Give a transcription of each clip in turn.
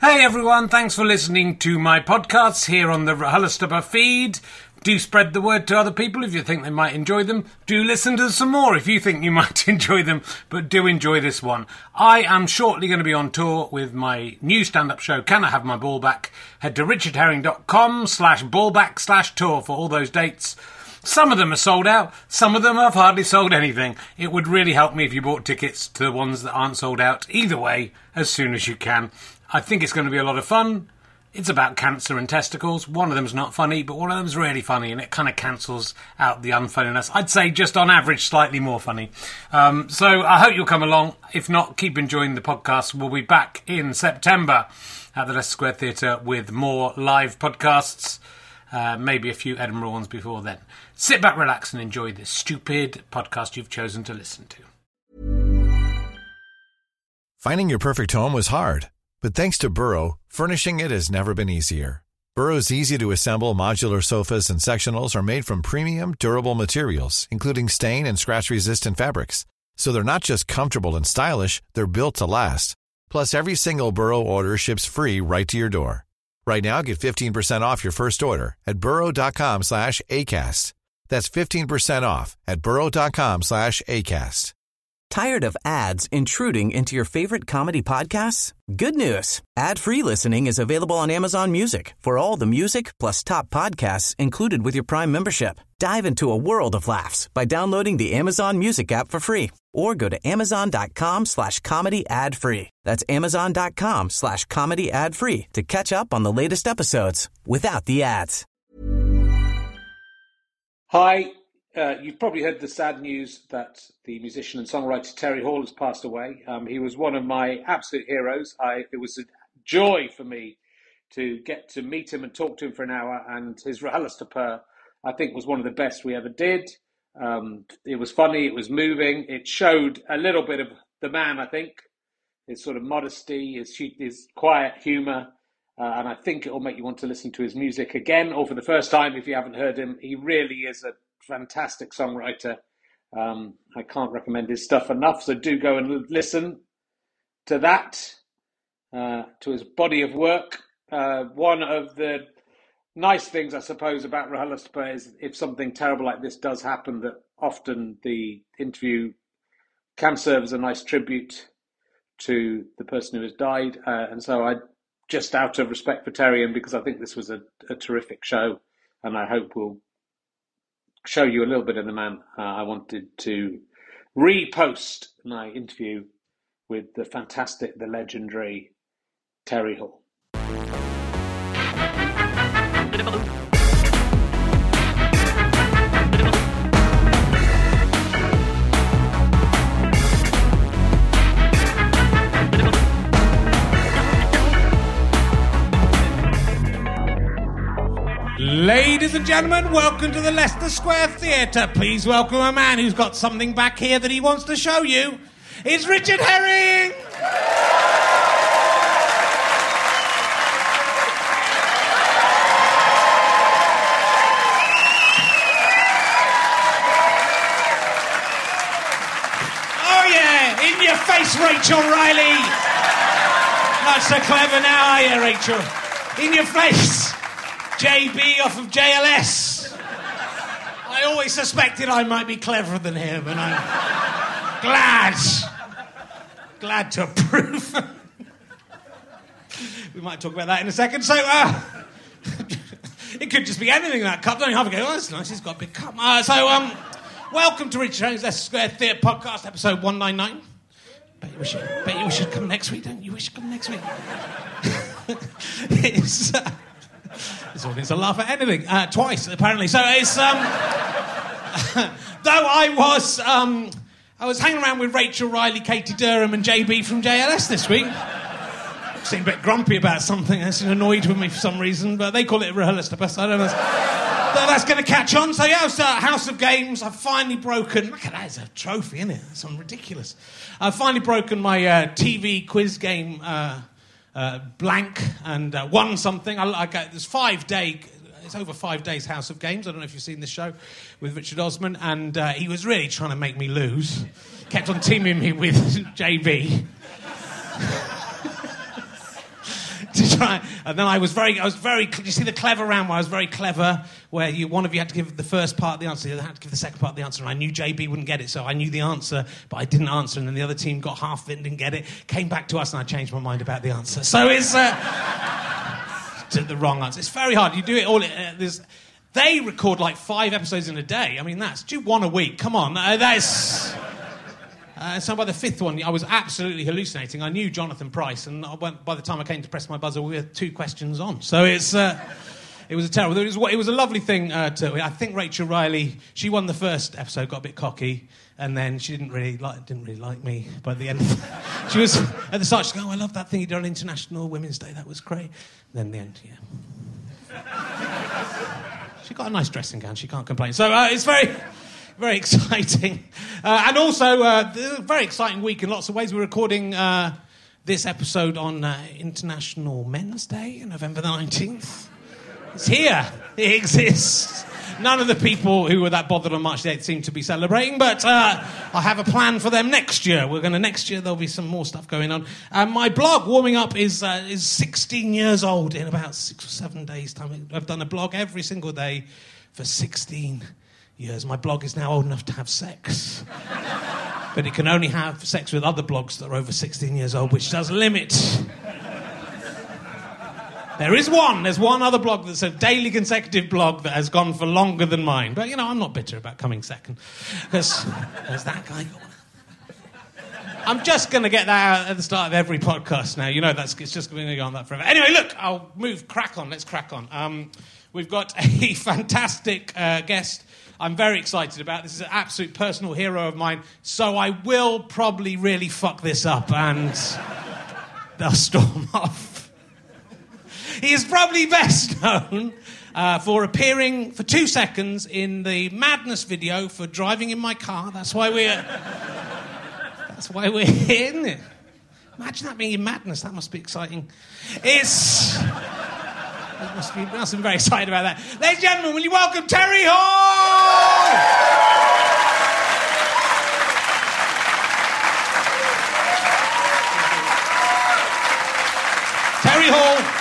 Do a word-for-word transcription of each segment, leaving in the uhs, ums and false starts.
Hey everyone, thanks for listening to my podcasts here on the RHLSTP feed. Do spread the word to other people if you think they might enjoy them. Do listen to some more if you think you might enjoy them, but do enjoy this one. I am shortly going to be on tour with my new stand-up show, Can I Have My Ball Back? Head to richardherring.com slash ballback slash tour for all those dates. Some of them are sold out, some of them have hardly sold anything. It would really help me if you bought tickets to the ones that aren't sold out. Either way, as soon as you can. I think it's going to be a lot of fun. It's about cancer and testicles. One of them's not funny, but one of them's really funny, and it kind of cancels out the unfunniness. I'd say just on average, slightly more funny. Um, so I hope you'll come along. If not, keep enjoying the podcast. We'll be back in September at the Leicester Square Theatre with more live podcasts. Uh, maybe a few Edinburgh ones before then. Sit back, relax, and enjoy this stupid podcast you've chosen to listen to. Finding your perfect home was hard, but thanks to Burrow, furnishing it has never been easier. Burrow's easy-to-assemble modular sofas and sectionals are made from premium, durable materials, including stain and scratch-resistant fabrics. So they're not just comfortable and stylish, they're built to last. Plus, every single Burrow order ships free right to your door. Right now, get fifteen percent off your first order at burrow.com slash ACAST. That's fifteen percent off at burrow.com slash ACAST. Tired of ads intruding into your favorite comedy podcasts? Good news. Ad-free listening is available on Amazon Music for all the music plus top podcasts included with your Prime membership. Dive into a world of laughs by downloading the Amazon Music app for free or go to amazon.com slash comedy ad free. That's amazon.com slash comedy ad free to catch up on the latest episodes without the ads. Hi. Uh, you've probably heard the sad news that the musician and songwriter Terry Hall has passed away. Um, he was one of my absolute heroes. I, it was a joy for me to get to meet him and talk to him for an hour, and his RHLSTP, I think, was one of the best we ever did. Um, it was funny, it was moving, it showed a little bit of the man, I think, his sort of modesty, his, his quiet humour, uh, and I think it will make you want to listen to his music again, or for the first time if you haven't heard him. He really is a fantastic songwriter. Um, I can't recommend his stuff enough, so do go and listen to that, uh, to his body of work. Uh, one of the nice things, I suppose, about RHLSTP is if something terrible like this does happen, that often the interview can serve as a nice tribute to the person who has died. Uh, and so I, just out of respect for Terry, and because I think this was a, a terrific show, and I hope we'll show you a little bit of the man, uh, I wanted to repost my interview with the fantastic, the legendary Terry Hall. Ladies and gentlemen, welcome to the Leicester Square Theatre. Please welcome a man who's got something back here that he wants to show you. It's Richard Herring! Oh yeah, in your face, Rachel Riley! Not so clever now, are you, Rachel? In your face! J B off of J L S. I always suspected I might be cleverer than him, and I'm glad, glad to approve. We might talk about that in a second. So, uh, it could just be anything, that cup. Don't you have to go, oh, that's nice, he's got a big cup. Uh, so, um, welcome to Richard Herring's Leicester Square Theatre Podcast, episode one ninety-nine. Bet you wish you, bet you wish you'd come next week, don't you? You wish you'd come next week. It's... Uh, This audience will laugh at anything. Uh, twice, apparently. So it's... Um, though I was... Um, I was hanging around with Rachel Riley, Katie Durham and J B from J L S this week. Seemed a bit grumpy about something. That's annoyed with me for some reason, but they call it RHLSTP, so I don't know. So that's going to catch on. So yeah, it's uh, House of Games. I've finally broken... Look at that, it's a trophy, isn't it? It's something ridiculous. I've finally broken my uh, T V quiz game... Uh, Uh, blank and uh, won something. I, I got this five day, it's over five days House of Games. I don't know if you've seen this show with Richard Osman, and uh, he was really trying to make me lose. Kept on teaming me with J B. to, right. And then I was very, I was very, you see the clever round where I was very clever, where you, one of you had to give the first part of the answer, the other had to give the second part of the answer, and I knew J B wouldn't get it, so I knew the answer, but I didn't answer, and then the other team got half of it and didn't get it, came back to us, and I changed my mind about the answer. So it's uh, to the wrong answer. It's very hard. You do it all, uh, there's... They record like five episodes in a day. I mean, that's do one a week. Come on, uh, that's. Uh, so by the fifth one, I was absolutely hallucinating. I knew Jonathan Pryce, and I went, by the time I came to press my buzzer, we were two questions on. So it's. Uh, it was a terrible. It was, it was a lovely thing. Uh, to, I think Rachel Riley. She won the first episode, got a bit cocky, and then she didn't really like didn't really like me. By the end, she was at the start. She goes, "Oh, I love that thing you did on International Women's Day. That was great." And then the end, yeah. She got a nice dressing gown. She can't complain. So uh, it's very, very exciting. Uh, and also, uh, a very exciting week in lots of ways. We're recording uh, this episode on uh, International Men's Day, November the nineteenth. It's here. It exists. None of the people who were that bothered on March the eighth seem to be celebrating, but uh, I have a plan for them next year. We're going to next year. There'll be some more stuff going on. Um, my blog, Warming Up, is uh, is sixteen years old in about six or seven days' time. I've done a blog every single day for sixteen years. My blog is now old enough to have sex, but it can only have sex with other blogs that are over sixteen years old, which does limit. There is one. There's one other blog that's a daily consecutive blog that has gone for longer than mine. But, you know, I'm not bitter about coming second. Because there's that guy. I'm just going to get that out at the start of every podcast now. You know, that's it's just going to go on that forever. Anyway, look, I'll move, crack on. Let's crack on. Um, we've got a fantastic uh, guest I'm very excited about. This is an absolute personal hero of mine. So I will probably really fuck this up and they'll storm off. He is probably best known uh, for appearing for two seconds in the Madness video for Driving in My Car. That's why we're... That's why we're here, isn't it? Imagine that being in Madness. That must be exciting. It's... I must be, must be very excited about that. Ladies and gentlemen, will you welcome Terry Hall! Terry Hall...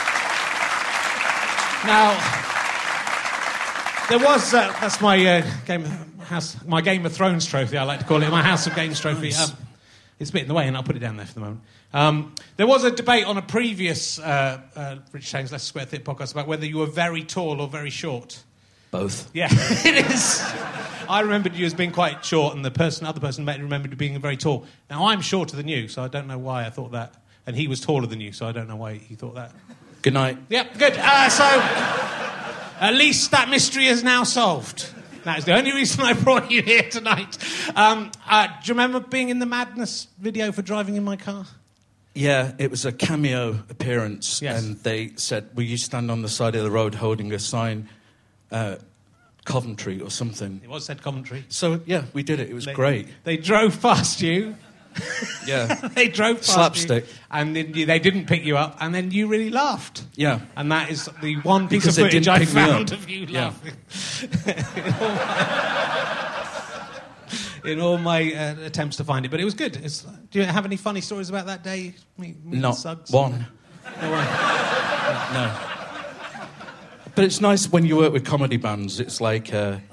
Now, there was, uh, that's my uh, Game of House, my Game of Thrones trophy, I like to call it, my House of Games trophy. Um, it's a bit in the way, and I'll put it down there for the moment. Um, there was a debate on a previous uh, uh, Richard Chang's Leicester Square Theatre podcast about whether you were very tall or very short. Both. Yeah, it is. I remembered you as being quite short, and the person, other person met remembered you being very tall. Now, I'm shorter than you, so I don't know why I thought that. And he was taller than you, so I don't know why he thought that. Good night. Yep, good. Uh, so, at least that mystery is now solved. That is the only reason I brought you here tonight. Um, uh, do you remember being in the Madness video for Driving in My Car? Yeah, it was a cameo appearance, yes. And they said, will you stand on the side of the road holding a sign, uh, Coventry or something? It was said Coventry. So, yeah, we did it. It was they, great. They drove past you. Yeah. They drove past Slapstick. you, and then you, they didn't pick you up, and then you really laughed. Yeah. And that is the one piece because of footage I found up. of you yeah. laughing. in all my, in all my uh, attempts to find it, but it was good. It's, do you have any funny stories about that day? Me, me Not Suggs? one. No one. No. But it's nice when you work with comedy bands. It's like, uh... do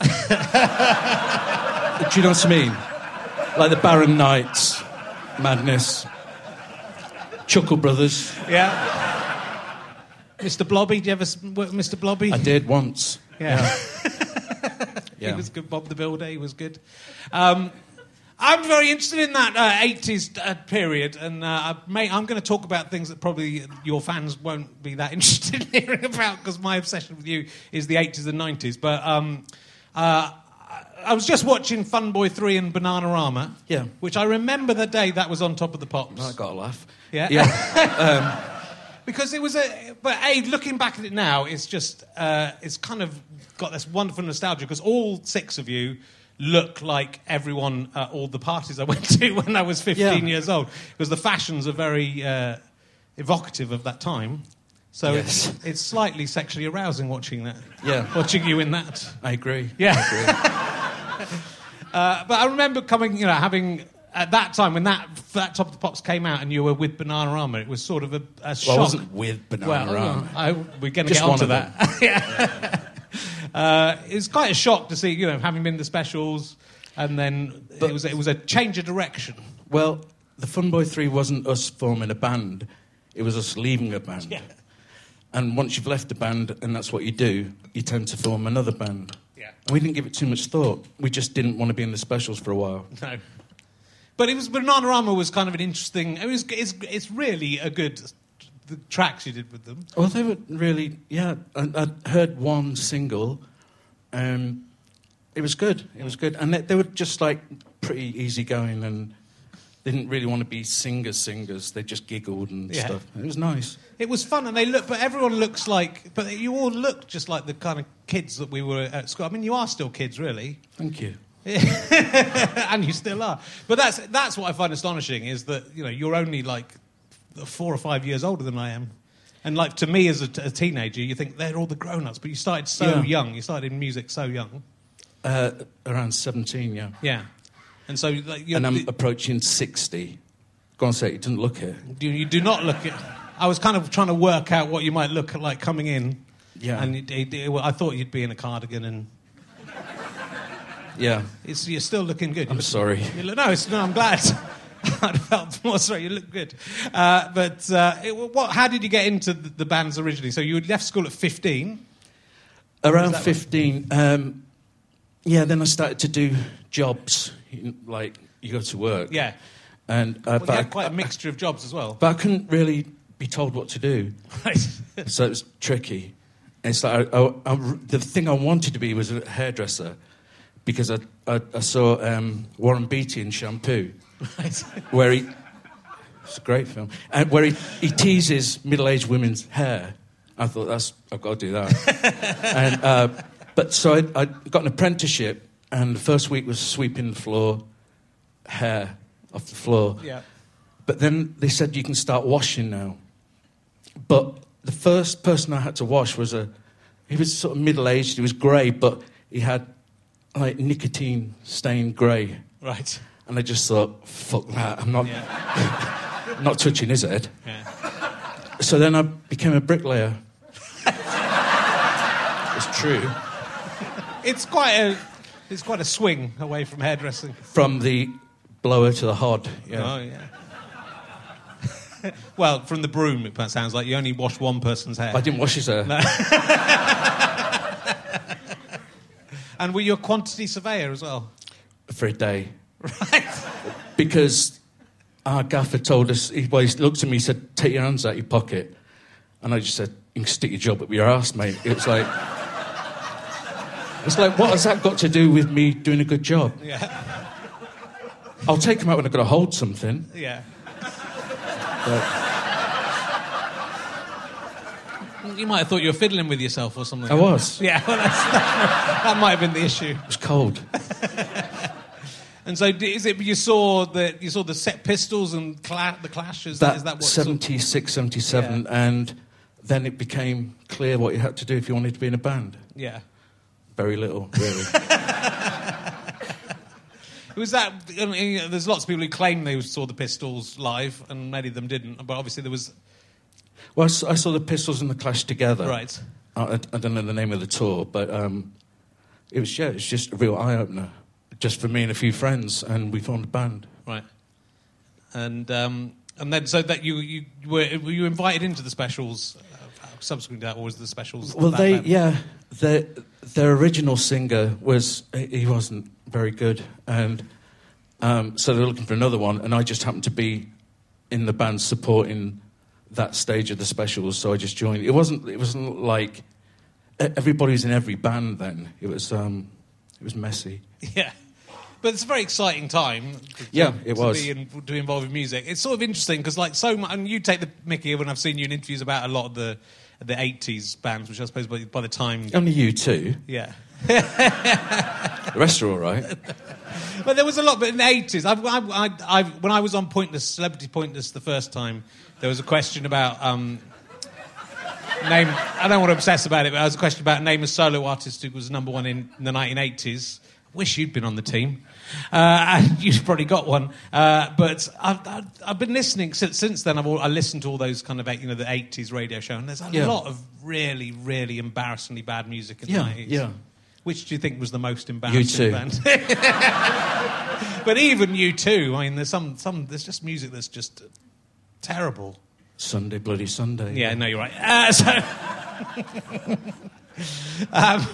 you know what I mean? Like the Barron Knights, Madness, Chuckle Brothers. Yeah. Mister Blobby, do you ever work with Mister Blobby? I did once. Yeah. Yeah. He was good. Bob the Builder, he was good. Um, I'm very interested in that uh, eighties uh, period, and uh, mate, I'm going to talk about things that probably your fans won't be that interested in hearing about, because my obsession with you is the eighties and nineties. But um, uh, I was just watching Funboy three and Bananarama, yeah, which I remember the day that was on Top of the Pops. I got a laugh. Yeah, yeah. um, because it was a. But hey, looking back at it now, it's just uh, it's kind of got this wonderful nostalgia, because all six of you look like everyone at all the parties I went to when I was fifteen yeah. years old, because the fashions are very uh, evocative of that time. So yes. it's, it's slightly sexually arousing watching that. Yeah. Watching you in that. I agree. Yeah. I agree. uh, but I remember coming, you know, having at that time, when that that Top of the Pops came out and you were with Bananarama, it was sort of a, a shock. Well, I wasn't with Bananarama. Well, I, we're going to Just get onto one of that. yeah. uh, it was quite a shock to see, you know, having been the specials, and then But- it was it was a change of direction. Well, the Fun Boy Three wasn't us forming a band; it was us leaving a band. Yeah. And once you've left a band, and that's what you do, you tend to form another band. Yeah. And we didn't give it too much thought. We just didn't want to be in the specials for a while. No. But it was Bananarama was kind of an interesting. It was it's it's really a good the tracks you did with them. Well, they were really, yeah. I, I heard one single, and it was good. It was good, and they, they were just like pretty easygoing, and they didn't really want to be singers. Singers, they just giggled and Yeah. stuff. It was nice. It was fun, and they look. But everyone looks like. But you all look just like the kind of kids that we were at school. I mean, you are still kids, really. Thank you. And you still are. But that's that's what I find astonishing is that, you know, you're only like four or five years older than I am. And like to me as a, a teenager, you think they're all the grown-ups, but you started so Yeah. young. You started in music so young. Uh, around seventeen, yeah. Yeah. And so like you're, And I'm the- approaching sixty. Go on, say it. You didn't look it. you, you do not look at. I was kind of trying to work out what you might look like coming in. Yeah. And it, it, it, well, I thought you'd be in a cardigan, and Yeah. it's, you're still looking good. You I'm look- sorry. You look, no, it's, no, I'm glad. I'd felt more sorry. You look good. Uh, but uh, it, what? How did you get into the, the bands originally? So you left school at fifteen. Around that fifteen, um, yeah, then I started to do jobs, you know, like you go to work. Yeah. And, uh, Well, but, you I, had quite a mixture of jobs as well. but I couldn't really be told what to do, Right. so it was tricky. And it's like, I, I, I, the thing I wanted to be was a hairdresser, because I, I, I saw um, Warren Beatty in Shampoo, Right. where he... It's a great film. And where he, he teases middle-aged women's hair. I thought, that's I've got to do that. and uh, But so I, I got an apprenticeship, and the first week was sweeping the floor, hair off the floor. Yeah. But then they said you can start washing now. But the first person I had to wash was a... He was sort of middle-aged, he was grey, but he had, like, nicotine-stained grey. Right. And I just thought, fuck that, I'm not, Yeah. not touching his head. Yeah. So then I became a bricklayer. It's true. It's quite a. It's quite a swing away from hairdressing. From the blower to the hod. Yeah. Oh yeah. Well, from the broom, it sounds like you only washed one person's hair. I didn't wash his hair. And were you a quantity surveyor as well? For a day. Right. Because our gaffer told us, he, well, he looked at me, he said, take your hands out your pocket. And I just said, you can stick your job up your arse, mate. It was like... It's like, what has that got to do with me doing a good job? Yeah. I'll take them out when I've got to hold something. Yeah. But You might have thought you were fiddling with yourself or something. I was. Yeah, well, that's, that might have been the issue. It was cold. And so, d- is it you saw the you saw the Set Pistols and Cla- the Clash? Is that, is that what? sort of- seventy-six, seventy-seven, Yeah. and then it became clear what you had to do if you wanted to be in a band. Yeah. Very little, really. Was that? I mean, there's lots of people who claim they saw the Pistols live, and many of them didn't. But obviously, there was Well, I saw, I saw the Pistols and the Clash together. right. I, I don't know the name of the tour, but um, it was yeah, it was just a real eye opener, just for me and a few friends, and we formed a band. Right. And um, and then so that you you were were you invited into the specials uh, subsequent to that, or was the specials? Well, that they band? yeah, their their original singer was he wasn't very good, and um, so they were looking for another one, and I just happened to be in the band supporting that stage of the specials, so I just joined. It wasn't it wasn't like everybody was in every band then. It was um, it was messy. Yeah. But it's a very exciting time. To, Yeah, it to was. Be in, to be involved in music. It's sort of interesting because, like, so much. And you take the mickey when I've seen you in interviews about a lot of the the eighties bands, which I suppose by, by the time, Only you two. yeah. The rest are all right. But there was a lot. But in the eighties, I, I, I, I, when I was on Pointless, Celebrity Pointless, the first time, there was a question about um, name. I don't want to obsess about it, but there was a question about name a solo artist who was number one in the nineteen eighties. wish you'd been on the team. Uh, and you've probably got one. Uh, but I've, I've, I've been listening since, since then. I've all, I listened to all those kind of, you know, the eighties radio show, and there's a yeah. lot of really, really embarrassingly bad music in yeah, the nineties. Yeah, Which do you think was the most embarrassing U two. band? But even U two, I mean, there's some, some, there's just music that's just terrible. Sunday, Bloody Sunday. Yeah, no, you're right. Uh, so, um,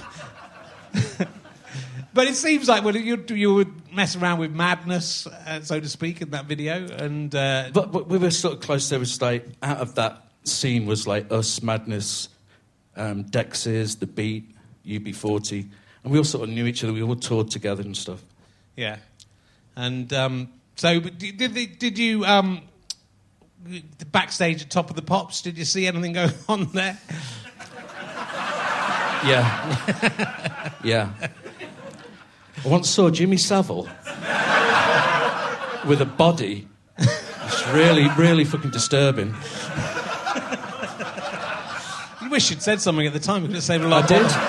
but it seems like well, you you would mess around with madness, uh, so to speak, in that video, and uh, but, but we were sort of close. There was like out of that scene was like us, Madness, um, Dexys, The Beat, U B forty, and we all sort of knew each other. We all toured together and stuff. Yeah, and um, so but did did, did you? Um, The backstage at Top of the Pops, did you see anything going on there? Yeah. Yeah. I once saw Jimmy Savile with a body. It's really, really fucking disturbing. You wish you'd said something at the time. We could have saved a lot I of did.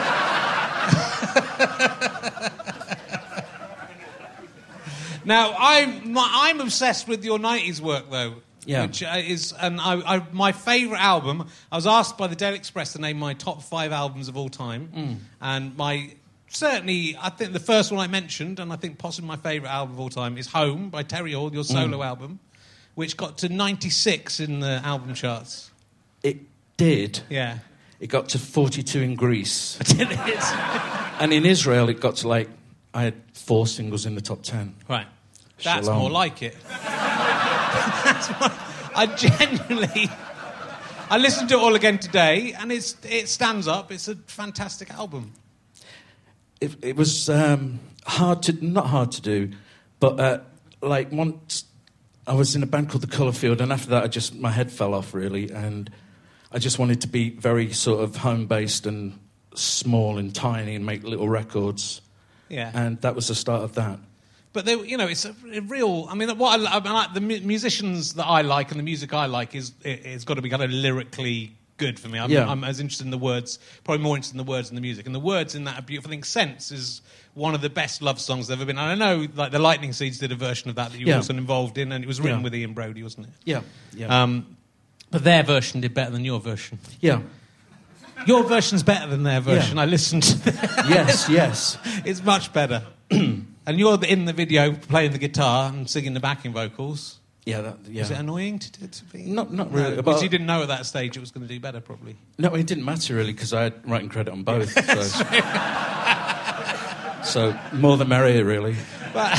Now, I'm, I'm obsessed with your nineties work, though. Yeah. Which is, and I, I, my favourite album, I was asked by the Daily Express to name my top five albums of all time. Mm. And my, certainly, I think the first one I mentioned, and I think possibly my favourite album of all time, is Home by Terry Hall, your solo mm. album, which got to ninety-six in the album charts. It did. Yeah. It got to forty-two in Greece. Did it? And in Israel, it got to like, I had four singles in the top ten. Right. That's Shalom. more like it. That's what, I genuinely... I listened to it all again today, and it's it stands up. It's a fantastic album. It, it was um, hard to... Not hard to do, but uh, like once... I was in a band called The Colourfield, and after that, I just... My head fell off, really, and I just wanted to be very sort of home-based and small and tiny and make little records. Yeah. And that was the start of that. But they, you know, it's a, a real. I mean, what I, I mean, like, the mu- musicians that I like and the music I like is it, it's got to be kind of lyrically good for me. I'm, yeah. I'm as interested in the words, probably more interested in the words than the music. And the words in that are beautiful. I think "Sense" is one of the best love songs there's ever been. And I know, like the Lightning Seeds did a version of that that you were yeah. also involved in, and it was written yeah. with Ian Brody, wasn't it? Yeah. Yeah. Um, but their version did better than your version. Yeah. Your version's better than their version. Yeah. I listened to Yes, yes. It's much better. And you're in the video playing the guitar and singing the backing vocals. Yeah, that, yeah. Was it annoying to, to, to be? Not, not really. No, because you didn't know at that stage it was going to do better, probably. No, it didn't matter really because I had writing credit on both. So, so more the merrier, really. But,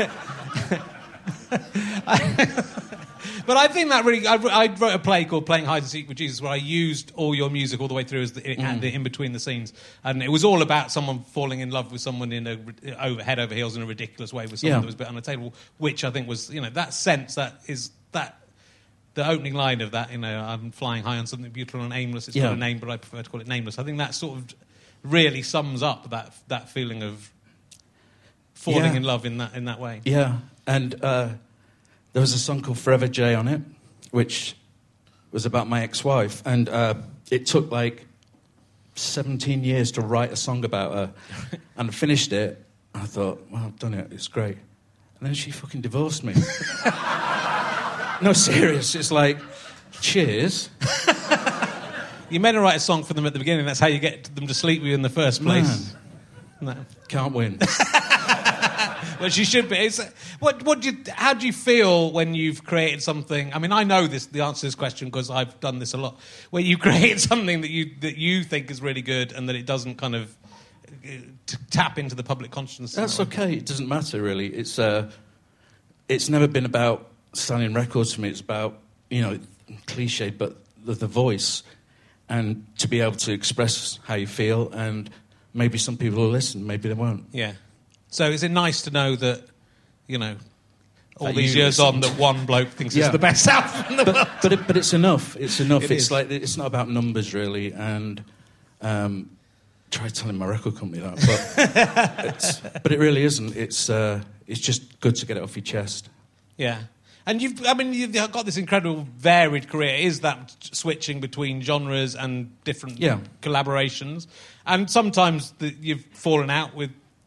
but I think that really... I, I wrote a play called Playing Hide and Seek with Jesus where I used all your music all the way through as the, mm. and the, in between the scenes. And it was all about someone falling in love with someone in a over, head over heels in a ridiculous way with someone yeah. that was a bit unattainable, which I think was, you know, that sense, that is... that the opening line of that, you know, I'm flying high on something beautiful and aimless. It's yeah. got a name, but I prefer to call it nameless. I think that sort of really sums up that that feeling of falling yeah. in love in that in that way. Yeah, and uh, there was a song called Forever Jay on it, which was about my ex-wife, and uh, it took like seventeen years to write a song about her, and I finished it, and I thought, well, I've done it, it's great. And then she fucking divorced me. No, serious, it's like, cheers. You meant to write a song for them at the beginning, that's how you get them to sleep with you in the first place. Man, no. Can't win. Well, she should be. It's, what, what do you, how do you feel when you've created something? I mean, I know this, the answer to this question because I've done this a lot. Where you create something that you that you think is really good and that it doesn't kind of uh, t- tap into the public consciousness. That's okay. It doesn't matter really. It's uh, it's never been about selling records for me. It's about, you know, cliche, but the, the voice and to be able to express how you feel. And maybe some people will listen, maybe they won't. Yeah. So is it nice to know that, you know, all That these you years listened. on, that one bloke thinks Yeah. it's the best album in the world? But but, it, but it's enough. It's enough. It it's is. like it's not about numbers really. And um, try telling my record company that, but it's, but it really isn't. It's uh, it's just good to get it off your chest. Yeah. And you've, I mean, you've got this incredible varied career. Is that switching between genres and different Yeah. collaborations? And sometimes the, you've fallen out with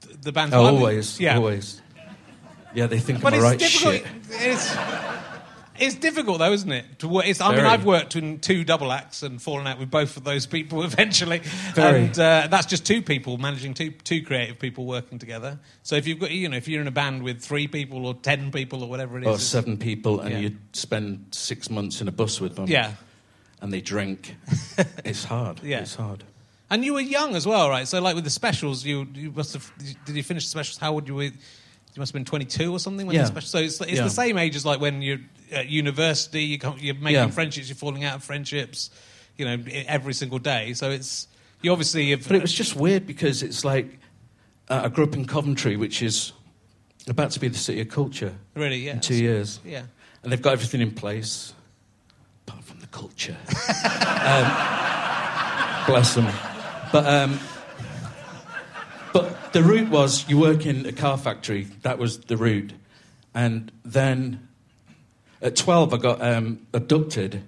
the band's Oh, like- always, yeah. always. Yeah, they think But I'm it's a right difficult. shit. It's, it's difficult, though, isn't it? To work. It's, I mean, Very. I've worked in two double acts and fallen out with both of those people eventually. Very. And uh, that's just two people managing two two creative people working together. So if you've got, you know, if you're in a band with three people or ten people or whatever it is, Or it's- seven people, and Yeah. you spend six months in a bus with them. yeah. And they drink. It's hard. Yeah. It's hard. And you were young as well, right? So, like with the specials, you you must have. Did you finish the specials? How old you were? You must have been twenty-two or something when Yeah. the special. So it's, it's Yeah. the same age as like when you're at university. You come, you're making Yeah. friendships. You're falling out of friendships. You know, every single day. So it's you obviously. Have, But it was just weird because it's like uh, I grew up in Coventry, which is about to be the city of culture really yeah in two years. Yeah. And they've got everything in place, apart from the culture. um, bless them. But um, but the route was you work in a car factory. That was the route, and then at twelve I got um, abducted.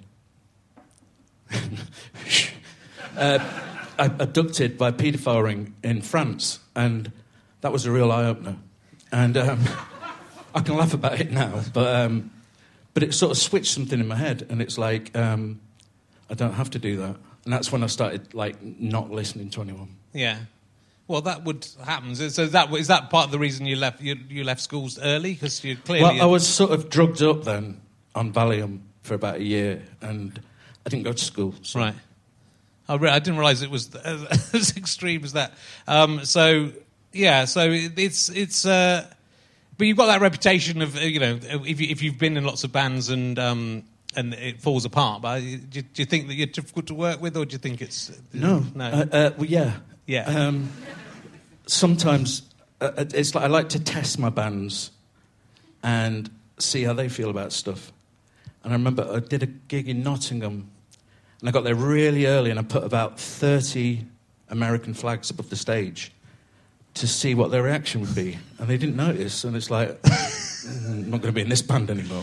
uh, abducted by a paedophile ring in France, and that was a real eye opener. And um, I can laugh about it now, but. Um, But it sort of switched something in my head, and it's like, um, I don't have to do that. And that's when I started, like, not listening to anyone. Yeah. Well, that would happen. So that is that part of the reason you left you, you left schools early because you clearly. Well, I was sort of drugged up then on Valium for about a year, and I didn't go to school. So. Right. I, re- I didn't realise it was as, as extreme as that. Um, so yeah, so it, it's it's. Uh, but you've got that reputation of uh, you know if you, if you've been in lots of bands and um, and it falls apart. But do you, do you think that you're difficult to work with, or do you think it's No. no? Uh, uh, well, yeah. Yeah. Um, sometimes uh, it's like I like to test my bands and see how they feel about stuff. And I remember I did a gig in Nottingham, and I got there really early, and I put about thirty American flags above the stage to see what their reaction would be. And they didn't notice, and it's like, I'm not going to be in this band anymore.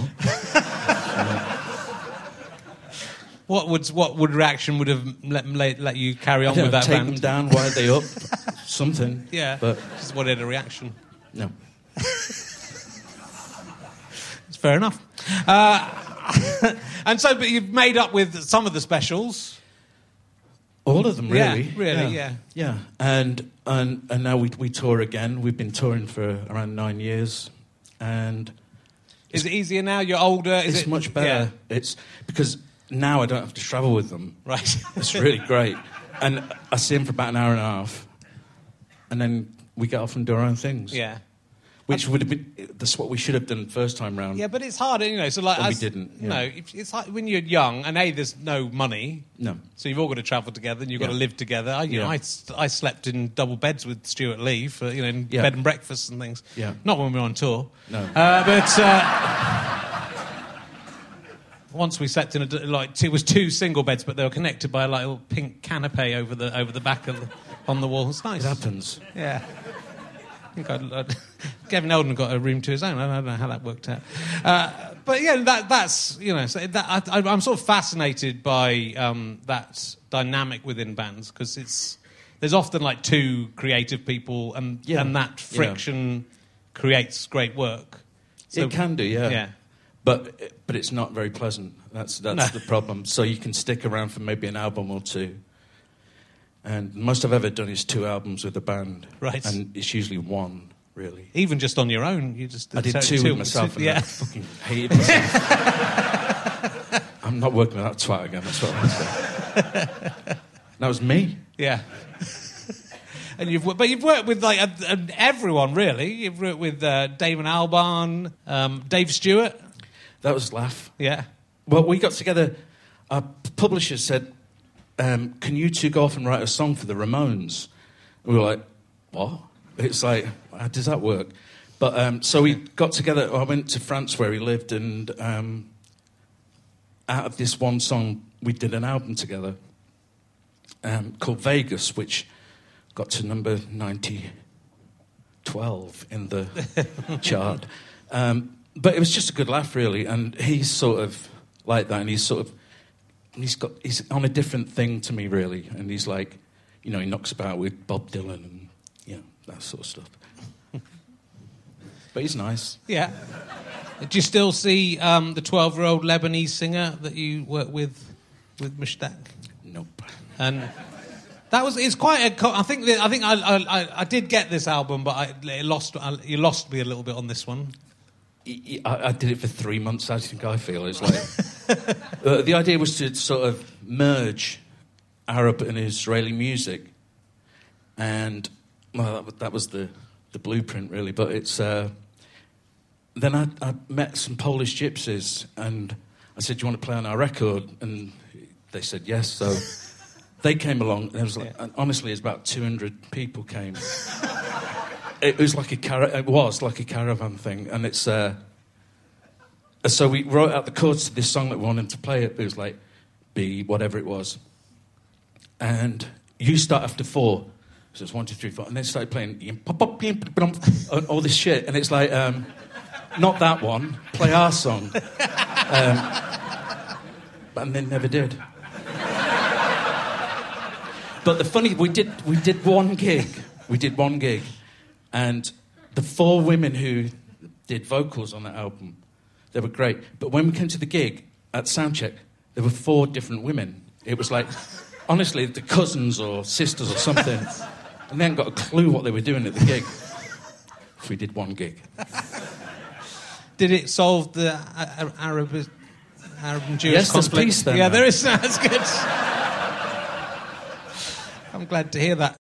What would what would reaction would have let let, let you carry on I don't with know, that take band? them down, why are they up? Something. Yeah, But just wanted a reaction. no. It's fair enough. Uh, and so, but you've made up with some of the specials. All of them, Yeah, really. really, yeah. Yeah, and and and now we we tour again. We've been touring for around nine years, and Is it easier now? You're older. Is it's it much better. Yeah. It's because now I don't have to travel with them. Right. It's really great, and I see them for about an hour and a half, and then we get off and do our own things. Yeah. Which would have been that's what we should have done first time round. Yeah, but it's hard, you know. So like, Well, we as- didn't, You yeah. know, if- it's like when you're young, and a there's no money, No. so you've all got to travel together, and you've got Yeah. to live together. I, you know, Yeah. I, s- I slept in double beds with Stuart Lee for you know in Yeah. bed and breakfast and things. Yeah. Not when we were on tour. No. Uh, but uh, once we slept in a d- like it was two single beds, but they were connected by a like, little pink canapé over the over the back of the, on the wall. It's nice. It happens. Yeah. I think I'd, I'd, Gavin Eldon got a room to his own. I don't know how that worked out. Uh, but yeah, that, that's, you know, so that, I, I'm sort of fascinated by um, that dynamic within bands because it's there's often like two creative people and, Yeah. and that friction creates great work. So- It can do, yeah. Yeah. But but it's not very pleasant. That's that's No. the problem. So you can stick around for maybe an album or two. And the most I've ever done is two albums with a band. Right. And it's usually one, really. Even just on your own, you just... I did so- two with myself, and yeah. I fucking hated myself. I'm not working with that twat again, that's what I'm saying. That was me. Yeah. And you've, wo- but you've worked with like uh, uh, everyone really. You've worked with uh, Damon Albarn, um, Dave Stewart. That was Laugh. Yeah. Well, we got together. Our publisher said, um, can you two go off and write a song for the Ramones? And we were like, what? It's like, how does that work? But um, so we got together. I went to France where he lived, and um, out of this one song, we did an album together um, called Vegas, which got to number ninety, twelve in the chart. Um, but it was just a good laugh, really. And he's sort of like that, and he's sort of he's got he's on a different thing to me, really. And he's like, you know, he knocks about with Bob Dylan and you know that sort of stuff. but he's nice. Yeah. Do you still see um, the twelve-year-old Lebanese singer that you work with, with Mushtaq? Nope. And that was it's quite a. Co- I think that, I think I, I I did get this album, but I it lost. I, you lost me a little bit on this one. I, I did it for three months. How do you think I feel? It's like uh, the idea was to sort of merge Arab and Israeli music, and well, that, that was the the blueprint really. But it's. Uh, Then I, I met some Polish gypsies, and I said, "Do you want to play on our record?" And they said yes. So they came along. And it was like, yeah. and honestly, it's about two hundred people came. It was like a car- It was like a caravan thing, and it's. Uh, so we wrote out the chords to this song that we wanted to play. It was like B, whatever it was, and you start after four. So it's one, two, three, four, and then started playing all this shit, and it's like. Um, Not that one. Play our song. Um, and they never did. But the funny, we did we did one gig. We did one gig, and the four women who did vocals on that album, they were great. But when we came to the gig at soundcheck, there were four different women. It was like, honestly, the cousins or sisters or something, and they hadn't got a clue what they were doing at the gig. So we did one gig. Did it solve the uh, Arab, Arab and Jewish yes, conflict? There's peace then, yeah, man. there is. That's good. I'm glad to hear that.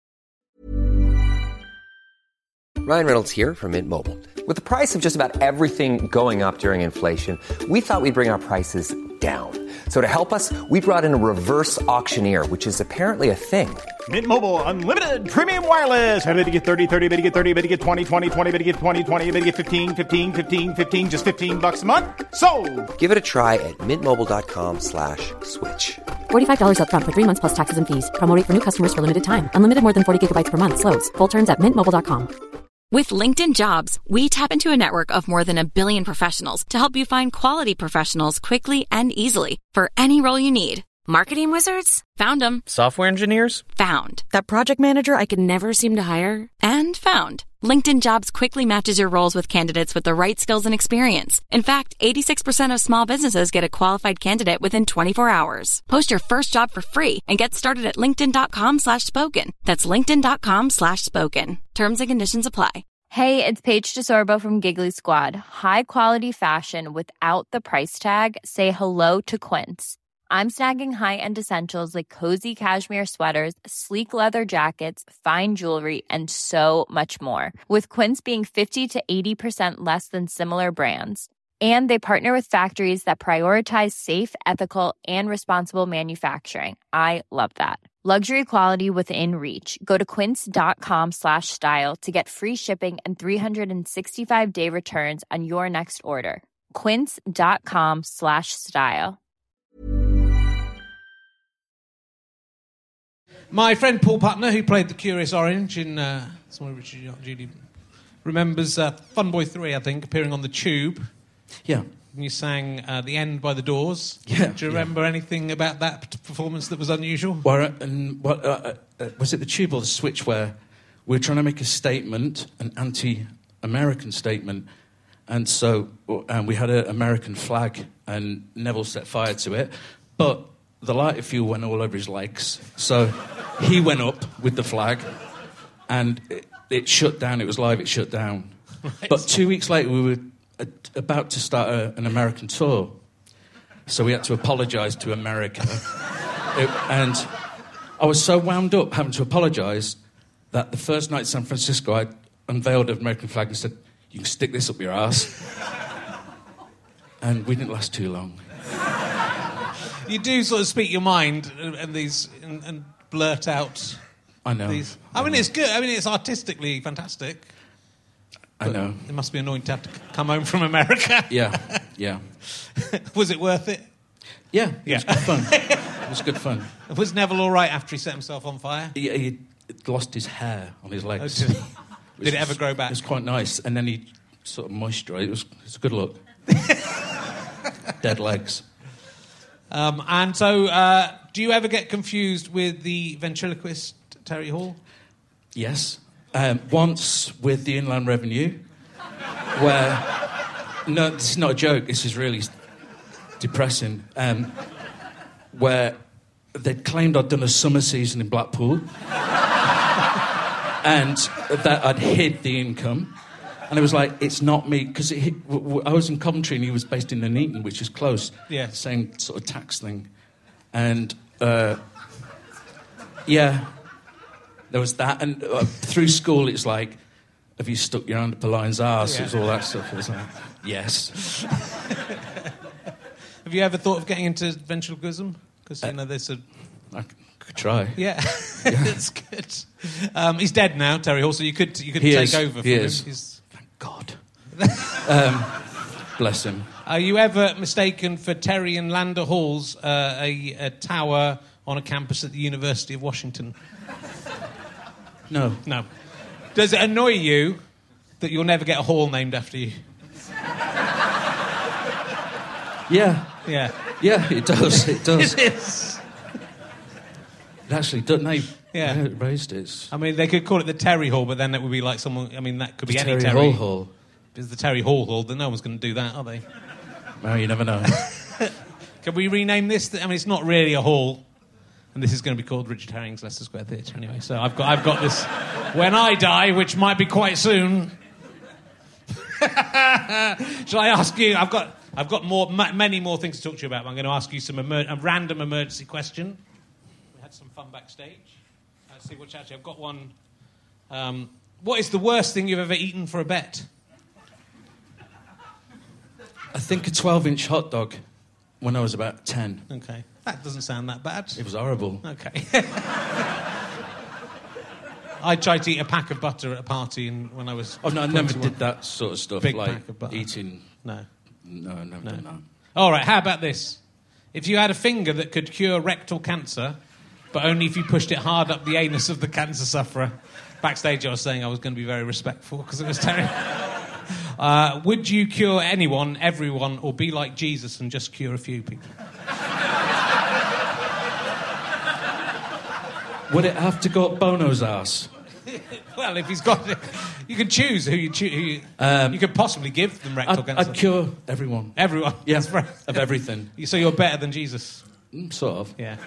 Ryan Reynolds here from Mint Mobile. With the price of just about everything going up during inflation, we thought we'd bring our prices down. So to help us, we brought in a reverse auctioneer, which is apparently a thing. Mint Mobile Unlimited Premium Wireless. How to get thirty, thirty, how to get thirty, how to get twenty, twenty, twenty, how to get twenty, twenty, how to get fifteen, fifteen, fifteen, fifteen, just fifteen bucks a month? Sold! Give it a try at mintmobile.com slash switch. forty-five dollars up front for three months plus taxes and fees. Promo rate for new customers for limited time. Unlimited more than forty gigabytes per month. Slows full terms at mint mobile dot com. With LinkedIn Jobs, we tap into a network of more than a billion professionals to help you find quality professionals quickly and easily for any role you need. Marketing wizards? Found them. Software engineers? Found. That project manager I could never seem to hire? And found. LinkedIn Jobs quickly matches your roles with candidates with the right skills and experience. In fact, eighty-six percent of small businesses get a qualified candidate within twenty-four hours. Post your first job for free and get started at linkedin.com slash spoken. That's linkedin.com slash spoken. Terms and conditions apply. Hey, it's Paige DeSorbo from Giggly Squad. High quality fashion without the price tag. Say hello to Quince. I'm snagging high-end essentials like cozy cashmere sweaters, sleek leather jackets, fine jewelry, and so much more. With Quince being fifty to eighty percent less than similar brands. And they partner with factories that prioritize safe, ethical, and responsible manufacturing. I love that. Luxury quality within reach. Go to quince.com slash style to get free shipping and three sixty-five day returns on your next order. Quince.com slash style. My friend Paul Putner, who played the Curious Orange in uh, somewhere Richard Judy remembers uh, Funboy three, I think, appearing on the Tube. Yeah. And you sang uh, The End by the Doors. Yeah. Do you remember yeah. anything about that performance that was unusual? Well, and what, uh, uh, was it the Tube or the Switch where we were trying to make a statement, an anti-American statement, and so and we had an American flag, and Neville set fire to it, but the lighter fuel went all over his legs, so he went up with the flag, and it, it shut down. It was live. It shut down. Right. But two weeks later, we were about to start a, an American tour, so we had to apologise to America. it, and I was so wound up having to apologise that the first night in San Francisco, I unveiled an American flag and said, "You can stick this up your ass." And we didn't last too long. You do sort of speak your mind and, and these and, and blurt out. I know. These. I, I mean, know. It's good. I mean, it's artistically fantastic. I know. It must be annoying to have to come home from America. Yeah, yeah. Was it worth it? Yeah, it yeah. was good fun. It was good fun. Was Neville all right after he set himself on fire? He, he lost his hair on his legs. Oh, did, did it ever grow back? It was quite nice, and then he sort of moisturised. It was, it was a good look. Dead legs. Um, and so, uh, do you ever get confused with the ventriloquist Terry Hall? Yes. Um, once with the Inland Revenue. where... No, this is not a joke. This is really depressing. Um, where they'd claimed I'd done a summer season in Blackpool and that I'd hid the income. And it was like, it's not me, because I was in Coventry and he was based in Nuneaton, which is close. Yeah. Same sort of tax thing. And, uh, yeah, there was that. And uh, through school, it's like, have you stuck your hand up a lion's arse? Yeah. It was all that stuff. It was like, yes. Have you ever thought of getting into ventriloquism? Because, you know, there's a... I could try. Yeah, that's good. Um, he's dead now, Terry Hall, so you could you could He take is. over from He him. is. He's... Thank God. um, bless him. Are you ever mistaken for Terry and Lander Halls, uh, a, a tower on a campus at the University of Washington? No. No. Does it annoy you that you'll never get a hall named after you? Yeah. Yeah. Yeah, it does. It does. It is. It actually does. No, Yeah. raised it. I mean, they could call it the Terry Hall, but then it would be like someone... I mean, that could be The any Terry Terry. Hall Hall. If it's the Terry Hall Hall, then no one's going to do that, are they? Well, you never know. Can we rename this? I mean, it's not really a hall. And this is going to be called Richard Herring's Leicester Square Theatre anyway. So I've got, I've got this... When I die, which might be quite soon... Shall I ask you... I've got, I've got more, m- many more things to talk to you about. But I'm going to ask you some emer- a random emergency question. We had some fun backstage. Let's see which actually... I've got one... Um, what is the worst thing you've ever eaten for a bet? I think a twelve-inch hot dog when I was about ten. Okay. That doesn't sound that bad. It was horrible. Okay. I tried to eat a pack of butter at a party and when I was... Oh, no, I never twenty-one. did that sort of stuff. Big like pack of butter. eating... No. No, I've never No. done that. All right, how about this? If you had a finger that could cure rectal cancer, but only if you pushed it hard up the anus of the cancer sufferer. Backstage I was saying I was going to be very respectful because it was terrible. Uh, would you cure anyone, everyone, or be like Jesus and just cure a few people? Would it have to go up Bono's ass? Well, if he's got it, you can choose who you choose. Who you, Um, you could possibly give them rectal I'd, cancer. I'd cure everyone. Everyone. Yeah, That's right. of everything. So you're better than Jesus. Mm, sort of. Yeah.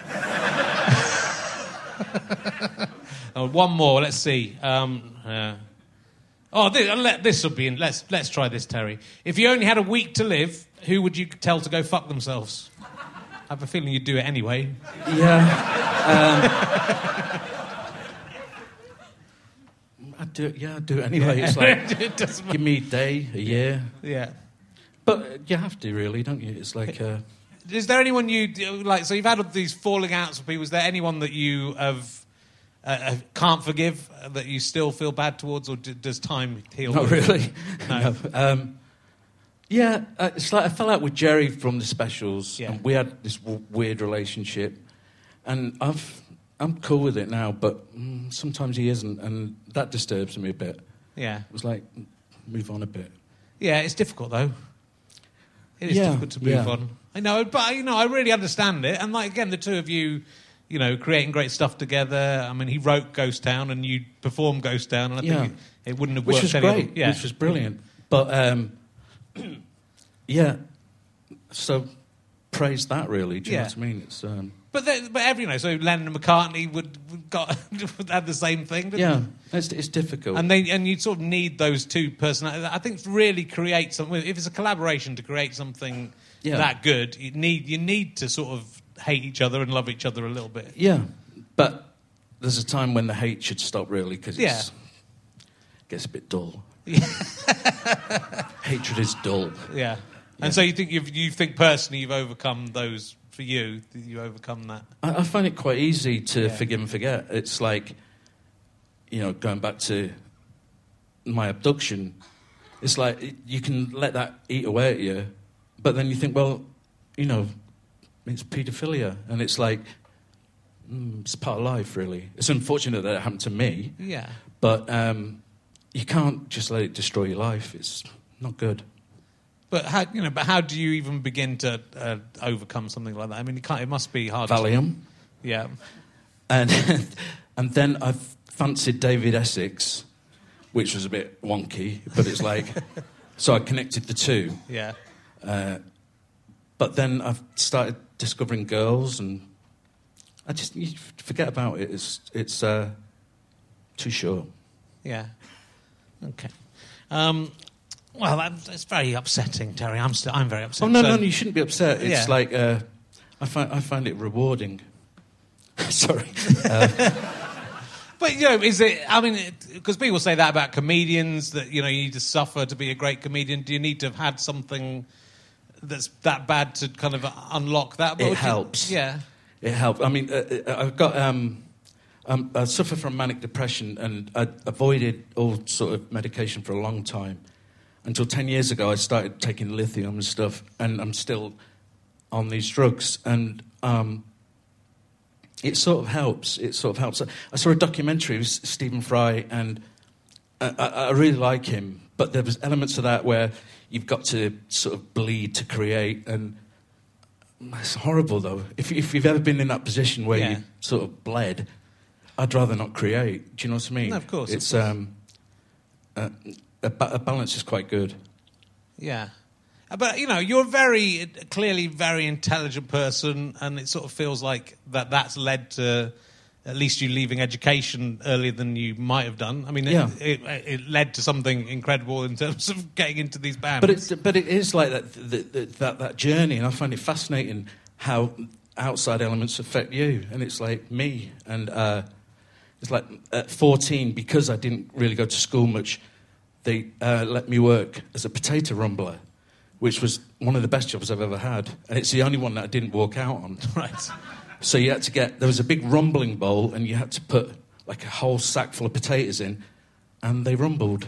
Oh, one more. Let's see. Um, uh, oh, this, let, this will be in. Let's let's try this, Terry. If you only had a week to live, who would you tell to go fuck themselves? I have a feeling you'd do it anyway. Yeah. Um, I'd do it. Yeah, I'd do it anyway. It's like It doesn't give me a day, a year. Yeah. But uh, you have to, really, don't you? It's like. Uh, Is there anyone you do- like? So you've had all these falling outs with people. Is there anyone that you have uh, can't forgive uh, that you still feel bad towards, or d- does time heal? Not them? really. No. No. Um, yeah, uh, it's like I fell out with Jerry from the specials, Yeah. and we had this w- weird relationship, and I've I'm cool with it now, but mm, sometimes he isn't, and that disturbs me a bit. Yeah. It was like, move on a bit. Yeah, it's difficult though. It is Yeah, difficult to move yeah. on. I know, but you know, I really understand it. And like again, the two of you, you know, creating great stuff together. I mean, he wrote Ghost Town, and you performed Ghost Town, and I Yeah. think it, it wouldn't have Which worked. was any great, other- yeah. which was brilliant. But, um, yeah, so praise that, really. Do you Yeah. know what I mean? It's, um, But they, but every you know, so Lennon and McCartney would, would got would have the same thing. Didn't yeah, they? it's, it's difficult. And they and you sort of need those two personalities. I think to really create something. If it's a collaboration to create something Yeah. that good, you need you need to sort of hate each other and love each other a little bit. Yeah, but there's a time when the hate should stop, really, because it Yeah. gets a bit dull. Hatred is dull. Yeah. And so you think you've, you think personally you've overcome those for you? That you overcome that? I, I find it quite easy to Yeah. forgive and forget. It's like, you know, going back to my abduction, it's like it, you can let that eat away at you, but then you think, well, you know, it's paedophilia, and it's like, mm, it's part of life, really. It's unfortunate that it happened to me, Yeah. but um, you can't just let it destroy your life. It's not good. But how you know? But how do you even begin to uh, overcome something like that? I mean, you can't. It must be hard. Valium. Yeah. And and then I fancied David Essex, which was a bit wonky, but it's like, So I connected the two. Yeah. Uh, but then I've started discovering girls, and I just you forget about it. It's it's uh, too short. Yeah. Okay. Um, well, that, that's very upsetting, Terry. I'm still I'm very upset. Oh no, so, no, you shouldn't be upset. It's yeah. like uh, I find I find it rewarding. Sorry. Uh, But, you know, is it... I mean, because people say that about comedians, that, you know, you need to suffer to be a great comedian. Do you need to have had something that's that bad to kind of unlock that? But it helps. You, yeah. It helps. I mean, uh, I've got... Um, um, I suffer from manic depression, and I avoided all sort of medication for a long time. Until ten years ago, I started taking lithium and stuff, and I'm still on these drugs. And... Um, It sort of helps. It sort of helps. I saw a documentary with Stephen Fry, and I, I really like him. But there was elements of that where you've got to sort of bleed to create, and it's horrible, though. If, if you've ever been in that position where Yeah. you sort of bled, I'd rather not create. Do you know what I mean? No, of course. It's of course. um, uh, a, ba- a balance is quite good. Yeah. But, you know, you're a very, clearly very intelligent person, and it sort of feels like that that's led to at least you leaving education earlier than you might have done. I mean, Yeah. it, it, it led to something incredible in terms of getting into these bands. But it's but it is like that the, the, that that journey, and I find it fascinating how outside elements affect you. And it's like me, and uh, it's like at fourteen, because I didn't really go to school much, they uh, let me work as a potato rumbler, which was one of the best jobs I've ever had, and it's the only one that I didn't walk out on. Right. So you had to get, there was a big rumbling bowl, and you had to put like a whole sack full of potatoes in, and they rumbled.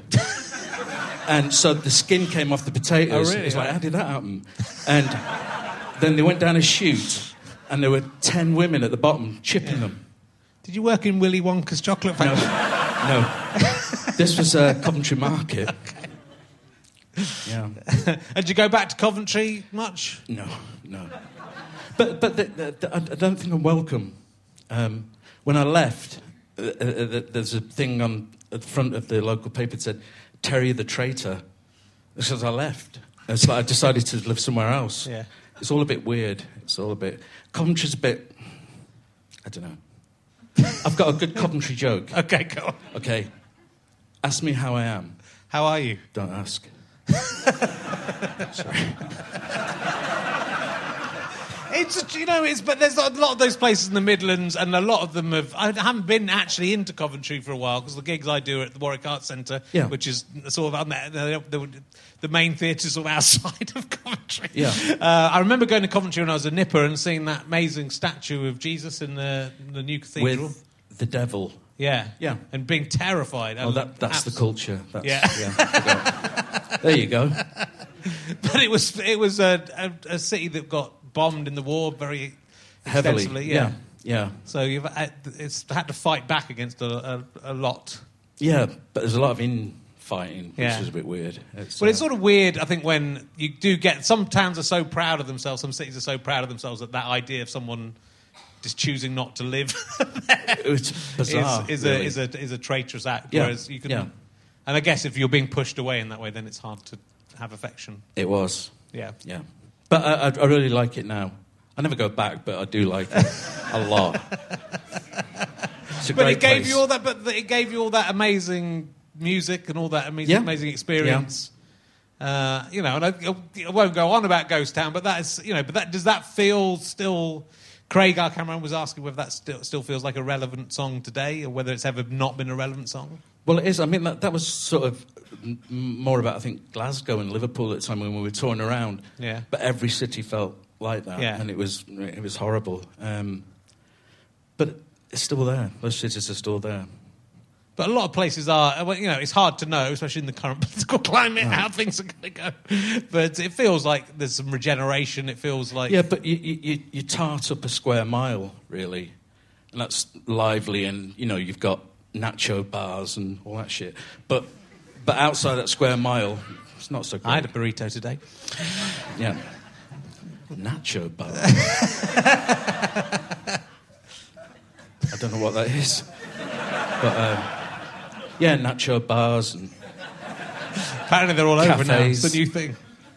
And so the skin came off the potatoes. Oh, really? It's like, how did that happen? And then they went down a chute, and there were ten women at the bottom chipping Yeah. them. Did you work in Willy Wonka's chocolate No, factory? no. This was uh, Coventry Market. Okay. Yeah. And did you go back to Coventry much? No, no. But but the, the, the, I don't think I'm welcome. Um, when I left, uh, uh, there's a thing on at the front of the local paper that said, Terry the traitor. Because I left. It's like I decided to live somewhere else. Yeah. It's all a bit weird. It's all a bit... Coventry's a bit... I don't know. I've got a good Coventry joke. Okay, go on. Okay. Ask me how I am. How are you? Don't ask. Sorry. It's, you know, it's, but there's a lot of those places in the Midlands, and a lot of them have... I haven't been actually into Coventry for a while, because the gigs I do are at the Warwick Arts Centre, Yeah. which is sort of... The, the, the main theatre's sort of outside of Coventry. Yeah. Uh, I remember going to Coventry when I was a nipper and seeing that amazing statue of Jesus in the, the new cathedral. With the devil. Yeah. Yeah. And being terrified. Oh, that, that's the culture. That's, Yeah. yeah there you go. But it was it was a, a, a city that got bombed in the war very Heavily. extensively. Yeah. Yeah. So you've had, it's had to fight back against a, a, a lot. Yeah, but there's a lot of infighting, which Yeah. is a bit weird. It's, But it's uh, sort of weird, I think, when you do get... Some towns are so proud of themselves, some cities are so proud of themselves that that idea of someone just choosing not to live it's bizarre. is, is, really. a, is, a, is a traitorous act. Yeah. Whereas you can... Yeah. And I guess if you're being pushed away in that way, then it's hard to have affection. It was. Yeah. Yeah. But I, I, I really like it now. I never go back, but I do like it a lot. It's a But great it gave place. you all that. But it gave you all that amazing music and all that amazing, Yeah. amazing experience. Uh, you know, and I, I won't go on about Ghost Town, but that is, you know, but that does that feel still? Craig, our cameraman, was asking whether that still still feels like a relevant song today, or whether it's ever not been a relevant song. Well, it is. I mean, that, that was sort of m- more about, I think, Glasgow and Liverpool at the time when we were touring around. Yeah. But every city felt like that, Yeah. and it was it was horrible. Um, but it's still there. Those cities are still there. But a lot of places are, well, you know, it's hard to know, especially in the current political climate, how things are going to go. But it feels like there's some regeneration. It feels like... Yeah, but you, you, you tart up a square mile, really. And that's lively, and, you know, you've got nacho bars and all that shit. But but outside that square mile, it's not so great. I had a burrito today. Yeah. Nacho bar. I don't know what that is. But, um, yeah, nacho bars and Apparently they're all over now. Cafes. It's the new thing.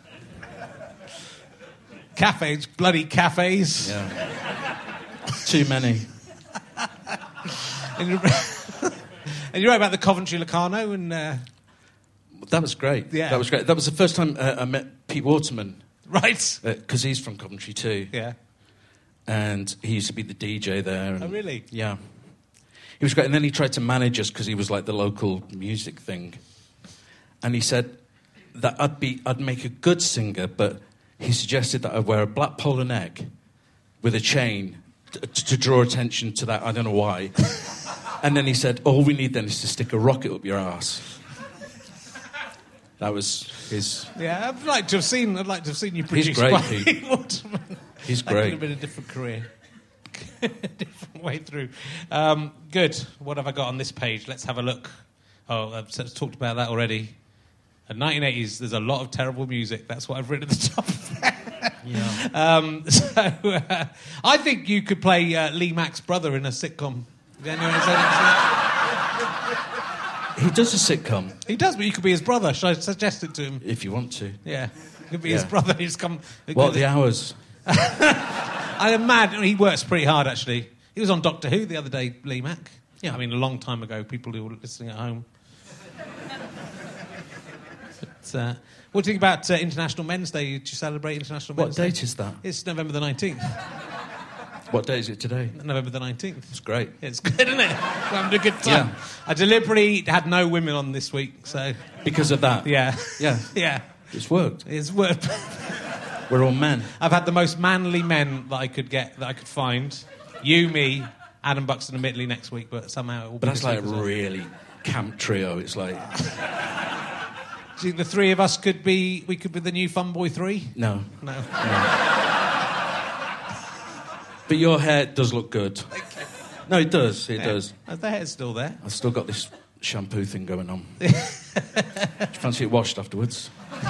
Cafes, bloody cafes. Yeah. Too many. And you're, and you're right about the Coventry Locarno, and uh, That was great. Yeah. That was great. That was the first time uh, I met Pete Waterman. right? Because uh, he's from Coventry too. Yeah. And he used to be the D J there. And, Oh, really? Yeah. He was great. And then he tried to manage us because he was like the local music thing. And he said that I'd be, I'd make a good singer, but he suggested that I'd wear a black polo neck with a chain t- to draw attention to that. I don't know why. And then he said, all we need then is to stick a rocket up your ass. That was his... Yeah, I'd like to have seen. I'd like to have seen you produce He's great, by Pete. Pete Waterman. He's That great. could have been a different career, different way through. Um, good. What have I got on this page? Let's have a look. Oh, I've s- talked about that already. In nineteen eighties, there's a lot of terrible music. That's what I've written at the top of there. Yeah. Um, so uh, I think you could play uh, Lee Mack's brother in a sitcom. Has anyone said it? He does a sitcom, He does, but you could be his brother. Should I suggest it to him? if you want to. Yeah. You could be his Yeah. brother. He's come. What are the hours? I'm mad. He works pretty hard, actually. He was on Doctor Who the other day, Lee Mack. Yeah. I mean, a long time ago, people who were listening at home. But, uh, what do you think about uh, International Men's Day? Do you celebrate International What Men's Day? date is that? It's November the nineteenth. What day is it today? November the nineteenth. It's great. It's good, isn't it? We're having a good time. Yeah. I deliberately had no women on this week, so... Because of that? Yeah. Yeah. Yeah. It's worked. It's worth... We're all men. I've had the most manly men that I could get, that I could find. You, me, Adam Buxton and Midley next week, but somehow it will be But that's this like week as well. really camp trio. It's like... Do you think the three of us could be, we could be the new Fun Boy three? No. No. But your hair does look good. No, it does. It Yeah. does. Oh, the hair's still there. I've still got this shampoo thing going on. Do you fancy it washed afterwards?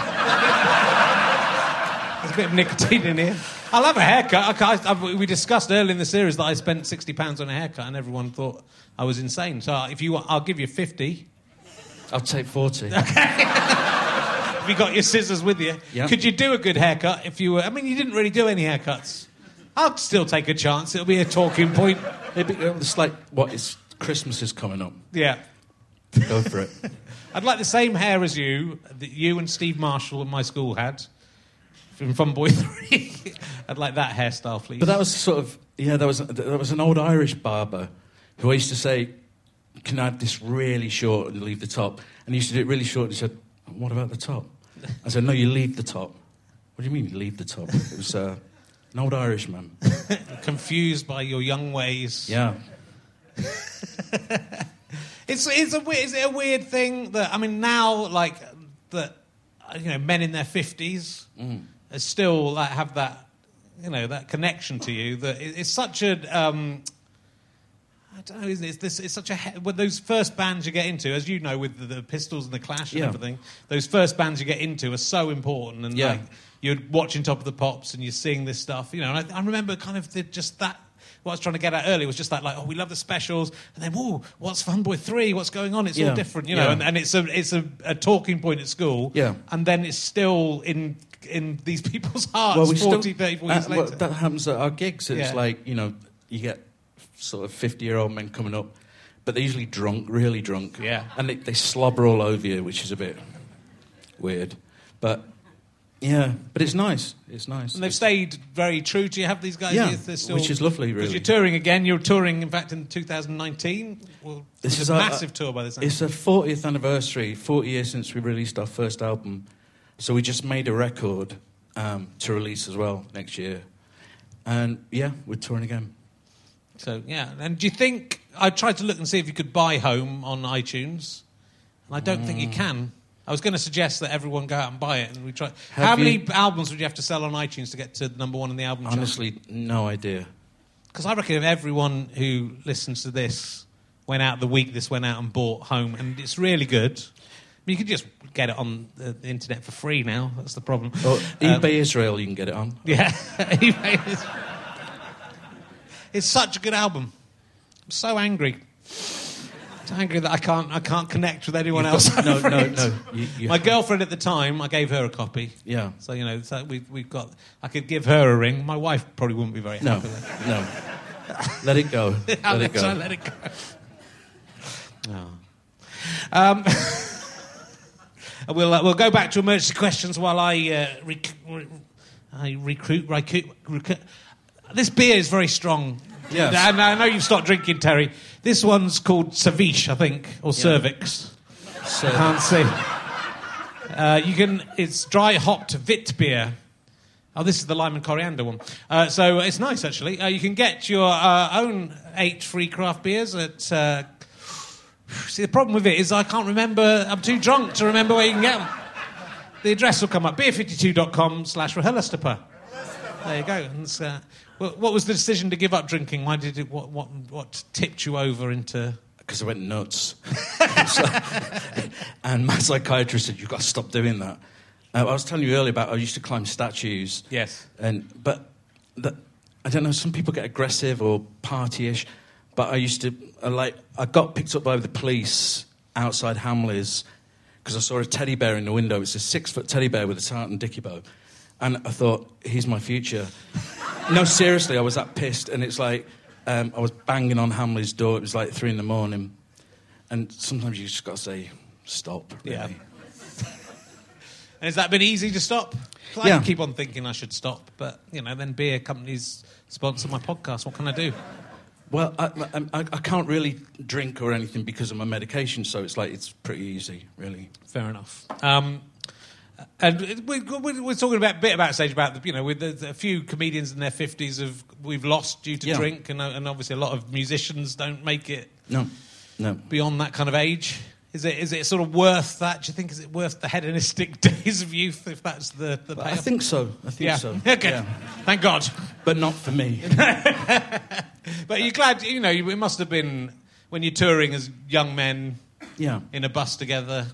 There's a bit of nicotine in here. I'll have a haircut. I, I, I, we discussed earlier in the series that I spent sixty pounds on a haircut and everyone thought I was insane. So if you want, I'll give you fifty. I'll take forty. If you got your scissors with you. Yeah. Could you do a good haircut if you were... I mean, you didn't really do any haircuts. I'll still take a chance. It'll be a talking point. It'd be, it's like, what, it's Christmas is coming up. Yeah. Go for it. I'd like the same hair as you, that you and Steve Marshall at my school had from Fun Boy three. I'd like that hairstyle, please. But that was sort of... Yeah, there was, there was an old Irish barber who I used to say, can I have this really short and leave the top? And he used to do it really short and he said, what about the top? I said, no, you leave the top. What do you mean you leave the top? It was uh, an old Irishman. Confused by your young ways. Yeah. It's it's a we- is it a weird thing that I mean now like that you know men in their fifties Mm. are still like have that you know that connection to you that it, it's such a um, I don't know isn't it? It's this it's such a he- when those first bands you get into, as you know, with the, the Pistols and the Clash and Yeah. everything, those first bands you get into are so important and Yeah. like you're watching Top of the Pops and you're seeing this stuff you know and I, I remember kind of the, just that. What I was trying to get at earlier was just that, like, oh, we love the specials, and then, whoa, what's Fun Boy three? What's going on? It's Yeah. all different, you know, Yeah. and, and it's a it's a, a talking point at school, Yeah. and then it's still in in these people's hearts Well, we forty, still, thirty, forty years uh, well, later. that happens at our gigs. It's Yeah. like, you know, you get sort of fifty-year-old men coming up, but they're usually drunk, really drunk. Yeah. And they, they slobber all over you, which is a bit weird. But, yeah, but it's nice. It's nice. And they've stayed very true. Do you have these guys? Yeah, here? They're still, which is lovely, Because really. you're touring again. You're touring, in fact, in two thousand nineteen. Well, This it's is a our- massive tour by this time. It's a fortieth anniversary, forty years since we released our first album. So we just made a record um, to release as well next year. And, yeah, we're touring again. So, yeah. And do you think... I tried to look and see if you could buy Home on iTunes, and I don't think you can. I was going to suggest that everyone go out and buy it, and we try... Have How many you- albums would you have to sell on iTunes to get to number one in the album chart? Honestly, no idea. Because I reckon if everyone who listens to this went out the week this went out and bought Home, and it's really good. I mean, you can just get it on the, the internet for free now. That's the problem. Well, Um, eBay Israel, you can get it on. Yeah. eBay is... It's such a good album. I'm so angry. angry that I can't I can't connect with anyone You've else. got- no, over no, it. no. You- you My have- girlfriend at the time, I gave her a copy. Yeah. So you know, so we we've got. I could give her a ring. My wife probably wouldn't be very happy No, with it. no. Let it go. I'll Let it let, go. I'll let it go. Oh. Um, we'll uh, we'll go back to emergency questions while I uh, rec- re- I recruit, recruit recruit. This beer is very strong. Yes. And I know you've stopped drinking, Terry. This one's called Cerviche, I think, or Cervix. So, I can't see. Uh, you can. It's dry hopped Vit beer. Oh, this is the lime and coriander one. Uh, so it's nice, actually. Uh, you can get your uh, own eight free craft beers at. Uh, see, the problem with it is I can't remember. I'm too drunk to remember where you can get them. The address will come up: beer fifty-two dot com slash Rahelastepa. There you go. And it's, uh, what, what was the decision to give up drinking? Why did it? What what what tipped you over into? because I went nuts. So, and my psychiatrist said, you've got to stop doing that. Uh, I was telling you earlier about I used to climb statues. Yes. And But, the, I don't know, some people get aggressive or party-ish, but I used to, uh, like, I got picked up by the police outside Hamleys because I saw a teddy bear in the window. It's a six-foot teddy bear with a tartan dicky bow. And I thought, he's my future. No, seriously, I was that pissed. And it's like, um, I was banging on Hamley's door. It was like three in the morning. And sometimes you just got to say, stop, really. Yeah. And has that been easy to stop? I Yeah. keep on thinking I should stop, but, you know, then beer companies sponsor my podcast. What can I do? Well, I, I, I can't really drink or anything because of my medication, so it's like, it's pretty easy, really. Fair enough. Um, and we, we, we're talking about a bit about stage about the, you know, with the, a few comedians in their fifties have we've lost due to Yeah. drink, and, and obviously a lot of musicians don't make it No, no. beyond that kind of age. Is it is it sort of worth that? Do you think is it worth the hedonistic days of youth if that's the the Well, I payoff? think so. I think yeah. so. Okay. Yeah. Thank God. But not for me. But you're glad, you know, it must have been when you're touring as young men Yeah. in a bus together.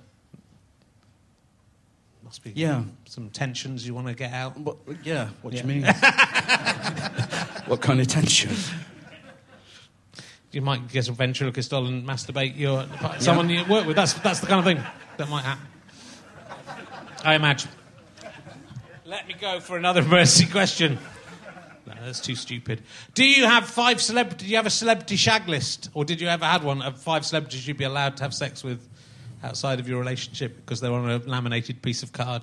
Must be Yeah. some tensions you want to get out. What, yeah, what Yeah. do you mean? What kind of tension? You might get a ventriloquist on and masturbate your someone you work with. That's that's the kind of thing that might happen. I imagine. Let me go for another mercy question. No, that's too stupid. Do you have five celebrity? Do you have a celebrity shag list, or did you ever had one of five celebrities you'd be allowed to have sex with outside of your relationship because they're on a laminated piece of card?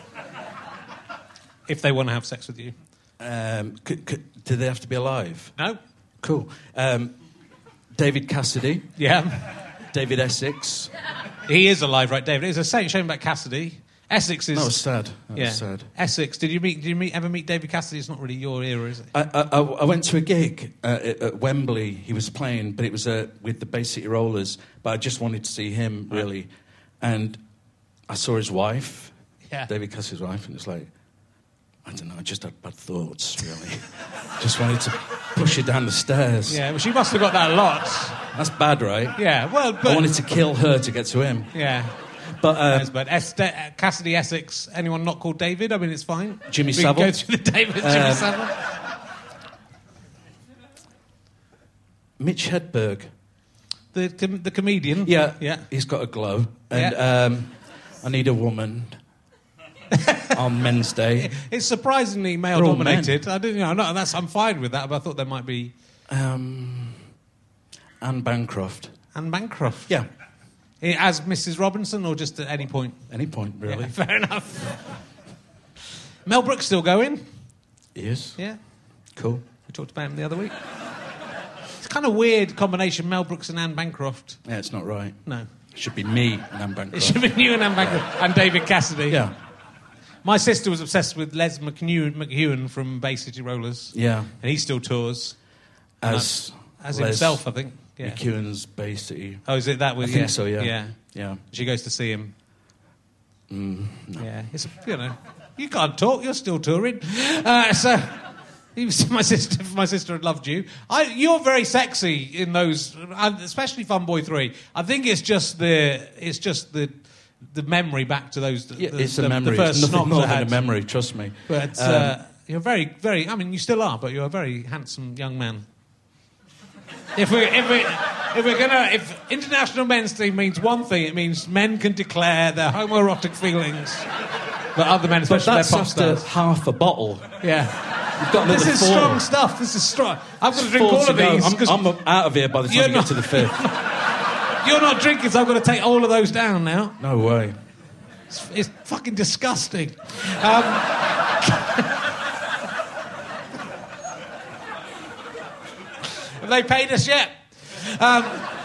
If they want to have sex with you. Um, c- c- do they have to be alive? No. Cool. Um, David Cassidy. Yeah. David Essex. He is alive, right, David? It's a shame shame about Cassidy. Essex is. That was sad. That yeah. was sad. Essex. Did you meet? Did you meet, ever meet David Cassidy? It's not really your era, is it? I, I, I went to a gig uh, at, at Wembley. He was playing, but it was uh, with the Bay City Rollers. But I just wanted to see him, really. And I saw his wife, Yeah. David Cassidy's wife, and it's like, I don't know, I just had bad thoughts, really. Just wanted to push her down the stairs. Yeah. Well, she must have got that a lot. That's bad, right? Yeah. Well, but I wanted to kill her to get to him. Yeah. But uh, Yes, but es- De- Cassidy Essex. Anyone not called David? I mean, it's fine. Jimmy we Savile. Can go through the David. Jimmy Um, Savile. Mitch Hedberg. The com- the comedian. Yeah, Yeah. he's got a glow. And Yeah. um, I need a woman on Men's Day. It's surprisingly male They're all dominated. I didn't know. No, that's I'm fine with that. But I thought there might be Um, Anne Bancroft. Anne Bancroft. Yeah, Eh, As Missus Robinson, or just at any point? any point, really. Yeah, fair enough. Mel Brooks still going? He is. Yeah. Cool. We talked about him the other week. It's kind of weird combination, Mel Brooks and Anne Bancroft. Yeah, it's not right. No. It should be me and Anne It Bancroft. should have been you and Anne Bancroft. And David Cassidy. Yeah, My sister was obsessed with Les McHugh- McHughan from Bay City Rollers. yeah. And he still tours. As As Les himself, I think. Yeah. McEwen's Bay City. Oh, is it that? With, I think yeah. so, yeah. Yeah. Yeah. She goes to see him. Mm, no. Yeah. It's, you know, you can't talk. You're still touring. Uh, so... He was, my sister, my sister had loved you. I, you're very sexy in those, and especially Fun Boy Three. I think it's just the, it's just the, the memory back to those. Yeah, the, it's the, a memory. The first it's nothing snobs more I than had. a memory, trust me. But Um, uh, you're very, very. I mean, you still are, but you're a very handsome young man. If we if we if we're gonna if International Men's Day means one thing, it means men can declare their homoerotic feelings for other men, especially But that's their pop after stars. half a bottle. Yeah. You've got This another is four. strong stuff. This is strong. I'm going to drink Four all to of go. these. I'm, 'cause I'm out of here by the time You're you get not- to the fifth. You're not drinking, so I'm going to take all of those down now. No way. It's, it's fucking disgusting. Um, have they paid us yet? Um,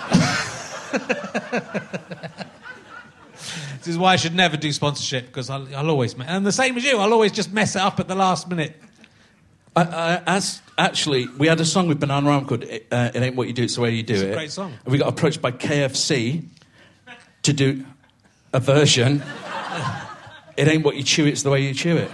this is why I should never do sponsorship, because I'll, I'll always... Me- and the same as you, I'll always just mess it up at the last minute. I, I, as actually, we had a song with Banana Rhyme called uh, "It Ain't What You Do, It's the Way You Do It's It." a great song. And we got approached by K F C to do a version. It ain't what you chew, it's the way you chew it.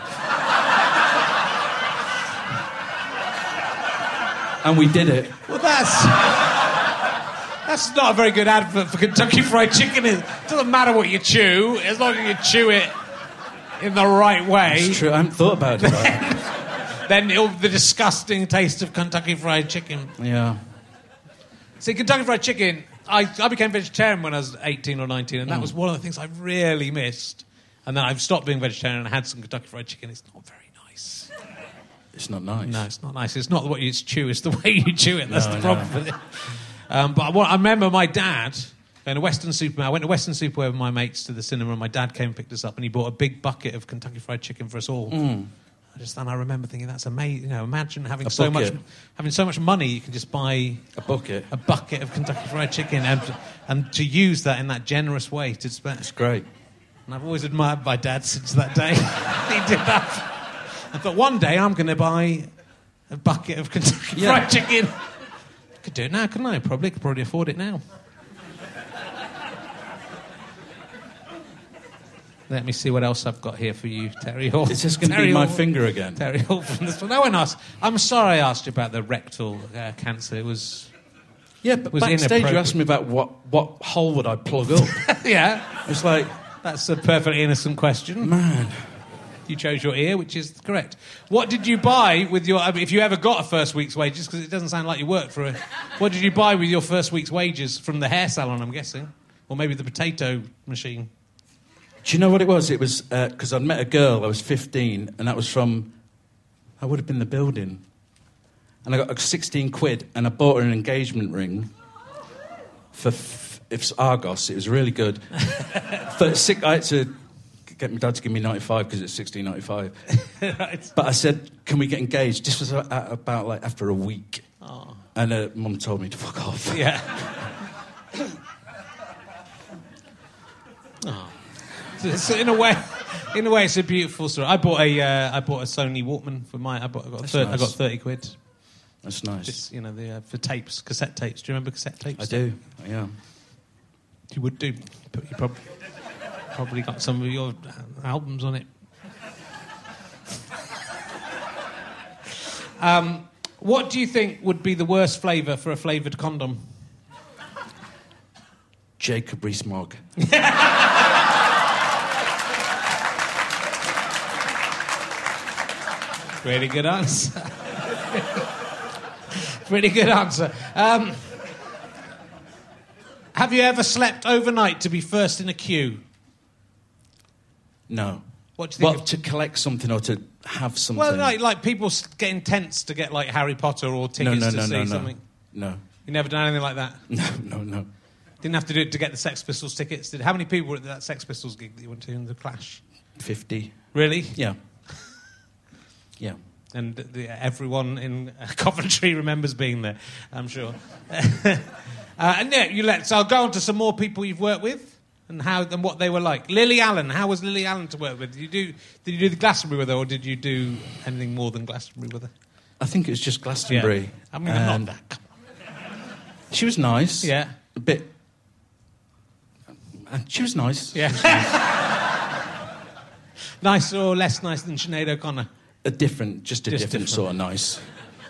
And we did it. Well, that's... That's not a very good advert for Kentucky Fried Chicken. It doesn't matter what you chew, as long as you chew it in the right way. It's true. I haven't thought about it. Right? Then it'll the disgusting taste of Kentucky Fried Chicken. Yeah. See, Kentucky Fried Chicken, I, I became vegetarian when I was eighteen or nineteen, and that Mm. was one of the things I really missed. And then I've stopped being vegetarian and had some Kentucky Fried Chicken. It's not very nice. It's not nice. No, it's not nice. It's not what you chew, it's the way you chew it. That's No, the I problem know. with it. Um, but I, I remember my dad going to Western Supermarket. I went to Western Supermarket with my mates to the cinema, and my dad came and picked us up, and he bought a big bucket of Kentucky Fried Chicken for us all. Mm. I just and I remember thinking that's amazing. You know, imagine having A so bucket. much, having so much money, you can just buy A bucket. a bucket of Kentucky Fried Chicken, and and to use that in that generous way to spend. It's great. And I've always admired my dad since that day. He did that. I thought one day I'm going to buy a bucket of Kentucky Yeah. Fried Chicken. Could do it now, couldn't I? Probably could probably afford it now. Let me see what else I've got here for you, Terry Hall. It's just going to Terry be my Hall. finger again. Terry Hall from this one. No one asked. I'm sorry I asked you about the rectal uh, cancer. It was... Yeah, but was backstage you inappropriate. asked me about what, what hole would I plug up. Yeah. It's like, That's a perfectly innocent question. man... You chose your ear, which is correct. What did you buy with your... I mean, if you ever got a first week's wages, because it doesn't sound like you worked for a... What did you buy with your first week's wages from the hair salon, I'm guessing? Or maybe the potato machine? Do you know what it was? It was because I'd met a girl, I was fifteen, and that was from... I would have been the building. And I got sixteen quid, and I bought her an engagement ring for... F- it's Argos, it was really good. For six, I had to get my dad to give me ninety-five because it's sixteen ninety-five. Right. But I said, can we get engaged? This was a- a- about like after a week. Oh. And uh, Mum told me to fuck off. Yeah. Oh. So, so in a way, in a way, it's a beautiful story. I bought a, uh, I bought a Sony Walkman for my. I bought. I got, That's thir- I nice. got thirty quid. That's nice. Just you know, the uh, for tapes, cassette tapes. Do you remember cassette tapes? I do, yeah. You would do. You probably probably got some of your albums on it. um, what do you think would be the worst flavour for a flavoured condom? Jacob Rees-Mogg. Pretty good answer. Pretty good answer. Um, have you ever slept overnight to be first in a queue? No. What do you think? Well, of- to collect something or to have something. well, like, like people s- getting tense to get like Harry Potter or no, tickets no, to no, see no, no. something. No. You never done anything like that? No, no, no. Didn't have to do it to get the Sex Pistols tickets. Did how many people were at that Sex Pistols gig that you went to in the Clash? fifty. Really? Yeah. Yeah. And the, everyone in uh, Coventry remembers being there, I'm sure. uh, and yeah, you let. So I'll go on to some more people you've worked with and how and what they were like. Lily Allen, how was Lily Allen to work with? Did you do? Did you do the Glastonbury with her, or did you do anything more than Glastonbury with her? I think it was just Glastonbury. Yeah. I mean, I'm And not that. She was nice. Yeah. A bit. And she was nice. Yeah. Nice or less nice than Sinead O'Connor? A different, just a Just different, different. sort of nice.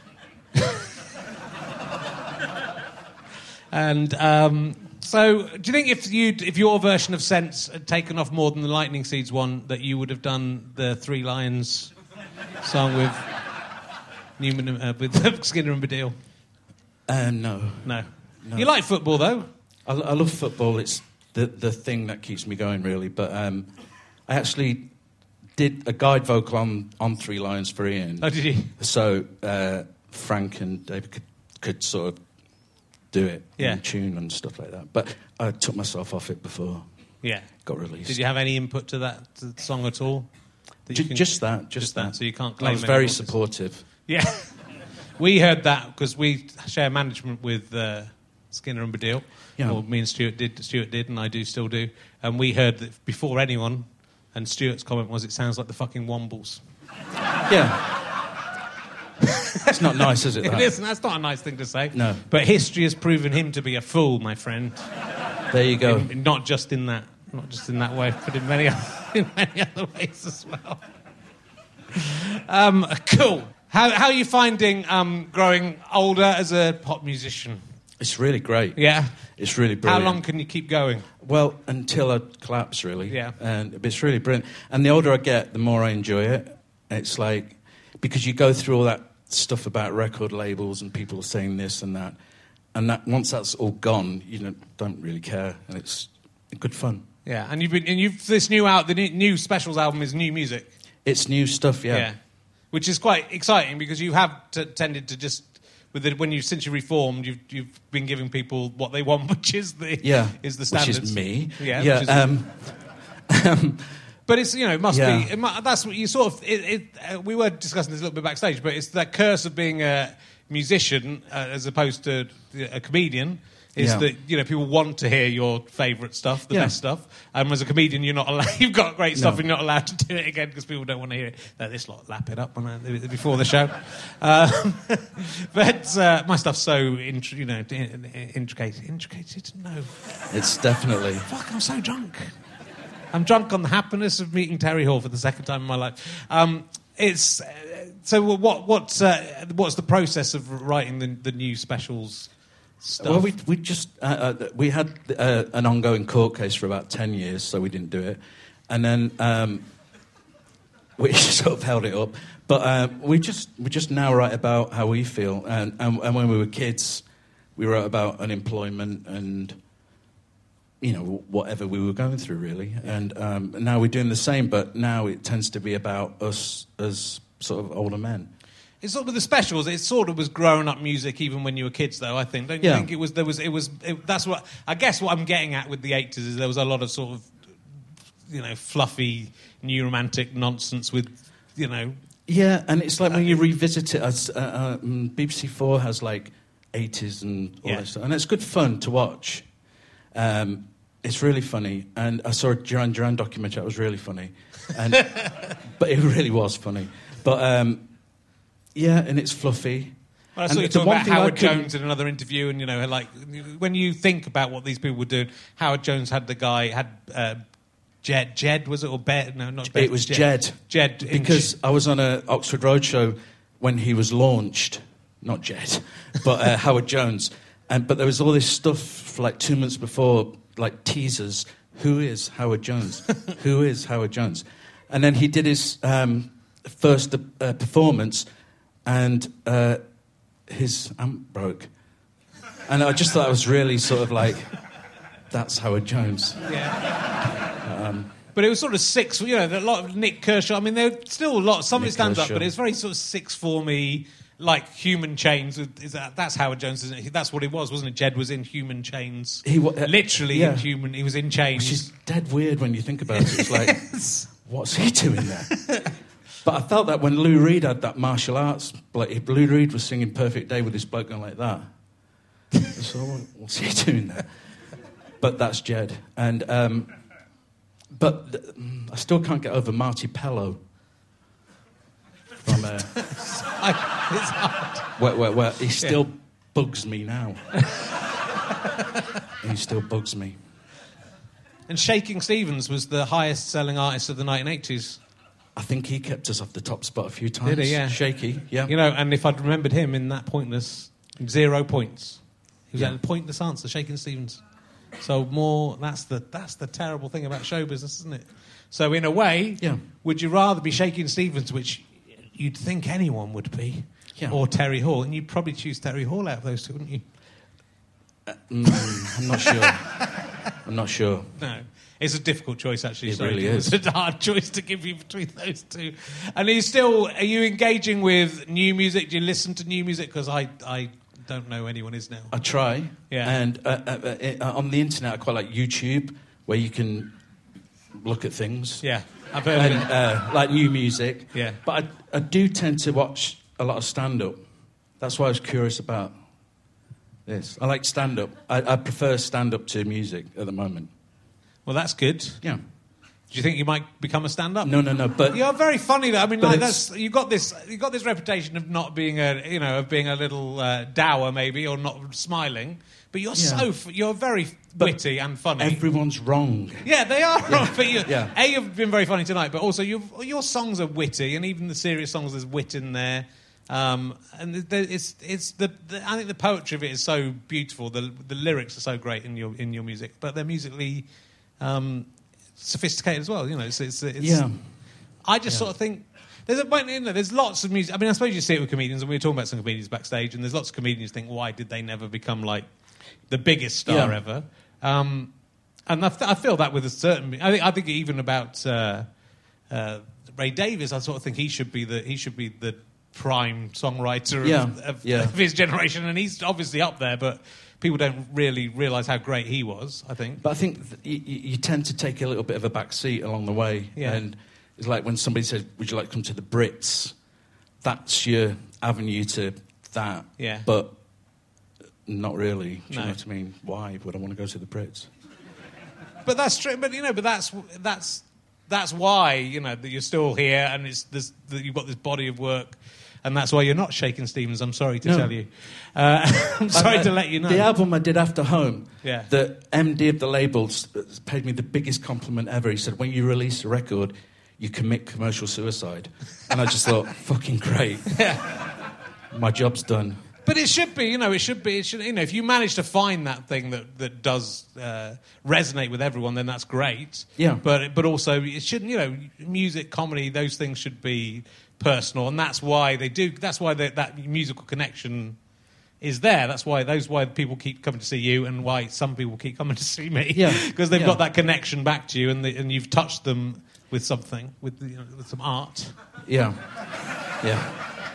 And um, so, do you think if you if your version of Sense had taken off more than the Lightning Seeds one, that you would have done the Three Lions song with Newman uh, with Skinner and Baddiel? Uh, no. No. No. You like football, though? I, I love football. It's the, the thing that keeps me going, really. But um, I actually did a guide vocal on, on Three Lions for Ian. Oh, did you? So uh, Frank and David could, could sort of do it Yeah. in tune and stuff like that. But I took myself off it before Yeah. it got released. Did you have any input to that to the song at all? That Ju- you can- just that, just, Just that, that. so you can't claim I was any very royalties. supportive. Yeah. We heard that because we share management with uh, Skinner and Baddiel. Yeah. Or me and Stuart did, Stuart did, and I do still do. And we heard that before anyone, and Stuart's comment was, it sounds like the fucking Wombles. Yeah. It's not nice, is it? It That? isn't. That's not a nice thing to say. No. But history has proven him to be a fool, my friend. There you go. In, in- not just in that, not just in that way, but in many, in many other ways as well. Um, cool. How how are you finding um, growing older as a pop musician? It's really great. Yeah. It's really brilliant. How long can you keep going? Well, until I collapse, really. Yeah. And it's really brilliant. And the older I get, the more I enjoy it. It's like, because you go through all that stuff about record labels and people saying this and that, and that once that's all gone, you know, don't really care, and it's good fun. Yeah, and you've been and you've this new out the new, new specials album is new music. It's new stuff, yeah. Which is quite exciting because you have t- tended to just with the, when you since you reformed, you've you've been giving people what they want, which is the Yeah. is the Which standards. is me. Yeah, Yeah. which is- um, um, But it's, you know, it must Yeah. be. It mu that's what you sort of. It, it, uh, we were discussing this a little bit backstage, but it's that curse of being a musician uh, as opposed to a comedian. Is Yeah. that, you know, people want to hear your favourite stuff, the Yeah. best stuff. And as a comedian, you're not allowed. You've got great stuff, No. and you're not allowed to do it again because people don't want to hear it. No, this lot lap it up when I, before the show. Um, but uh, my stuff's so int- you know in- in- intricate. Intricated? No. it's definitely... Fuck, I'm so drunk. I'm drunk on the happiness of meeting Terry Hall for the second time in my life. Um, it's uh, so what? What? Uh, what's the process of writing the, the new specials stuff? Well, we we just uh, uh, we had uh, an ongoing court case for about ten years, so we didn't do it, and then um, we sort of held it up. But uh, we just we just now write about how we feel, and, and and when we were kids, we wrote about unemployment and, you know, whatever we were going through, really. And um, now we're doing the same, but now it tends to be about us as sort of older men. It's sort of the specials. It sort of was grown-up music even when you were kids, though. I think. Don't you Yeah. think it was? There was. It was. It, that's what I guess. What I'm getting at with the eighties is there was a lot of sort of, you know, fluffy, new romantic nonsense with, you know. Yeah, and it's like when you revisit it, as uh, um, B B C Four has like eighties and all Yeah. that stuff, and it's good fun to watch. Um, it's really funny, and I saw a Duran Duran documentary that was really funny, and but it really was funny. But um, yeah, and it's fluffy. Well, I And saw you the talking one about thing I Howard couldn't- Jones in another interview, and you know, like when you think about what these people were doing, Howard Jones had the guy had uh, Jed, Jed was it or Bed? No, not Bed. It was Jed. Jed, in Because I was on a Oxford Roadshow when he was launched, not Jed, but uh, Howard Jones. And but there was all this stuff for like two months before, like teasers. Who is Howard Jones? Who is Howard Jones? And then he did his um, first uh, performance, and uh, his amp broke. And I just thought it was really sort of like, that's Howard Jones. But it was sort of six, you know, a lot of Nick Kershaw. I mean, there still a lot. Some of it Nick stands up, Kershaw. but it's very sort of six-formy, like Human Chains. With, is that, that's Howard Jones, isn't it? That's what it was, wasn't it? Jed was in Human Chains. He wa- uh, Literally yeah. in Human. He was in chains. Which is dead weird when you think about it. It's like, what's he doing there? But I felt that when Lou Reed had that martial arts, like Lou Reed was singing Perfect Day with his bloke going like that. So what's he doing there? But that's Jed. And um, but th- I still can't get over Marty Pello from uh, it's hard. where, where, where he still bugs me now. He still bugs me. And Shaking Stevens was the highest-selling artist of the nineteen eighties. I think he kept us off the top spot a few times. Did he? Yeah. Shaky, yeah. You know, and if I'd remembered him in that pointless, zero points. He was Yeah. at a pointless answer, Shaking Stevens. So more, that's the that's the terrible thing about show business, isn't it? So in a way, Yeah. would you rather be Shaking Stevens, which you'd think anyone would be, Yeah. or Terry Hall, and you'd probably choose Terry Hall out of those two, wouldn't you? Uh, mm, I'm not sure. I'm not sure. No. It's a difficult choice, actually. It Sorry. really is. It's a hard choice to give you between those two. And are you still, are you engaging with new music? Do you listen to new music? Because I, I don't know anyone is now. I try. Yeah. And uh, uh, uh, on the internet, I quite like YouTube, where you can look at things. Yeah, I've heard and, of it. Uh, like new music. Yeah. But I, I do tend to watch a lot of stand-up. That's why I was curious about this. I like stand-up. I, I prefer stand-up to music at the moment. Well, that's good. Yeah. Do you think you might become a stand-up? No, no, no. But you're very funny, though. I mean, but like that's you got this. You got this reputation of not being a, you know, of being a little uh, dour, maybe, or not smiling. But you're Yeah. so f- you're very But witty and funny. everyone's wrong. Yeah, they are. Yeah. But you, Yeah. A, you've been very funny tonight, but also you've, your songs are witty, and even the serious songs, there's wit in there. Um, and the, the, it's it's the, the I think the poetry of it is so beautiful. The the lyrics are so great in your in your music, but they're musically um, sophisticated as well. You know, it's it's, it's Yeah. I just Yeah. sort of think. There's a, well, you know, there's lots of music. I mean, I suppose you see it with comedians, and we were talking about some comedians backstage, and there's lots of comedians who think, why did they never become like the biggest star Yeah. ever? Um, and I, th- I feel that with a certain. I think I think even about uh, uh, Ray Davies, I sort of think he should be the he should be the prime songwriter Yeah. of, of, Yeah. of his generation, and he's obviously up there, but people don't really realise how great he was. I think. But I think th- you, you tend to take a little bit of a back seat along the way. Yeah. And it's like when somebody says, would you like to come to the Brits? That's your avenue to that. Yeah. But not really. Do you No. know what I mean? Why would I want to go to the Brits? But that's true. But you know, but that's that's that's why you know that you're still here, and it's this, that you've got this body of work, and that's why you're not Shakin' Stevens. I'm sorry to No. tell you. Uh, I'm sorry Uh, to let you know. The album I did after Home, Yeah. the M D of the label s- paid me the biggest compliment ever. He said, when you release a record, you commit commercial suicide. And I just thought, fucking great. My job's done. But it should be, you know, it should be, it should, you know, if you manage to find that thing that, that does uh, resonate with everyone, then that's great. Yeah. But but also, it shouldn't, you know, music, comedy, those things should be personal, and that's why they do. That's why they, that musical connection is there. That's why those why people keep coming to see you, and why some people keep coming to see me. Yeah. Because they've Yeah. got that connection back to you, and the, and you've touched them with something, with you know, with some art. Yeah. Yeah.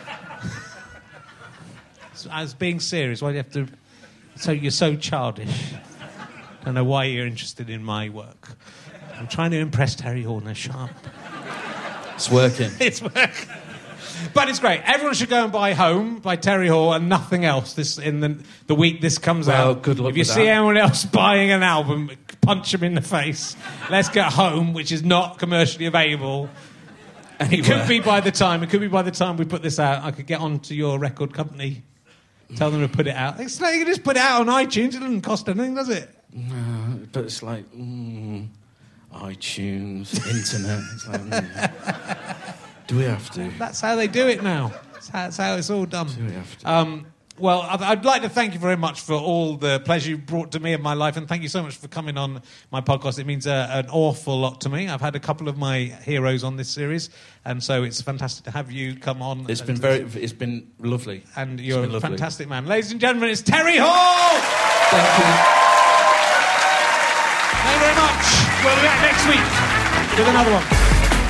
So, as being serious, why do you have to? So you're so childish. I don't know why you're interested in my work. I'm trying to impress Terry Horner. Shut up. It's working. It's work. But it's great. Everyone should go and buy Home by Terry Hall and nothing else this in the the week this comes Well, out. good luck If you with see that. anyone else buying an album, punch them in the face. Let's get Home, which is not commercially available. It Anywhere. could be by the time. It could be by the time we put this out. I could get on to your record company, tell them to put it out. It's like you can just put it out on iTunes. It doesn't cost anything, does it? No, but it's like, mm, iTunes, internet. It's like, mm, do we have to? That's how they do it now. That's how, that's how it's all done. Do we have to? Um, well, I'd, I'd like to thank you very much for all the pleasure you brought to me in my life, and thank you so much for coming on my podcast. It means uh, an awful lot to me. I've had a couple of my heroes on this series, and so it's fantastic to have you come on. It's and- been very, it's been lovely. And It's you're been a lovely. fantastic man. Ladies and gentlemen, it's Terry Hall! Thank you. Thank you very much. We'll be back next week with another one.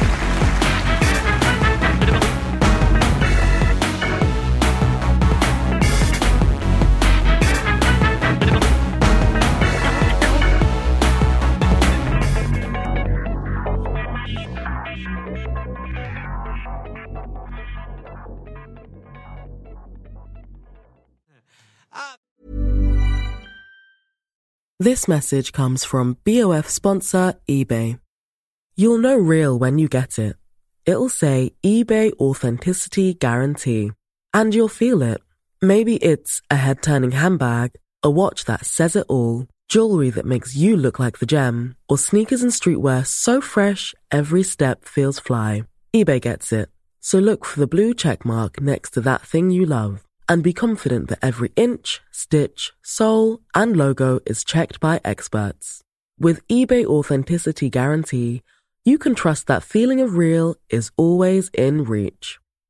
This message comes from B O F sponsor eBay. You'll know real when you get it. It'll say eBay Authenticity Guarantee. And you'll feel it. Maybe it's a head-turning handbag, a watch that says it all, jewelry that makes you look like the gem, or sneakers and streetwear so fresh every step feels fly. eBay gets it. So look for the blue check mark next to that thing you love. And be confident that every inch, stitch, sole, and logo is checked by experts. With eBay Authenticity Guarantee, you can trust that feeling of real is always in reach.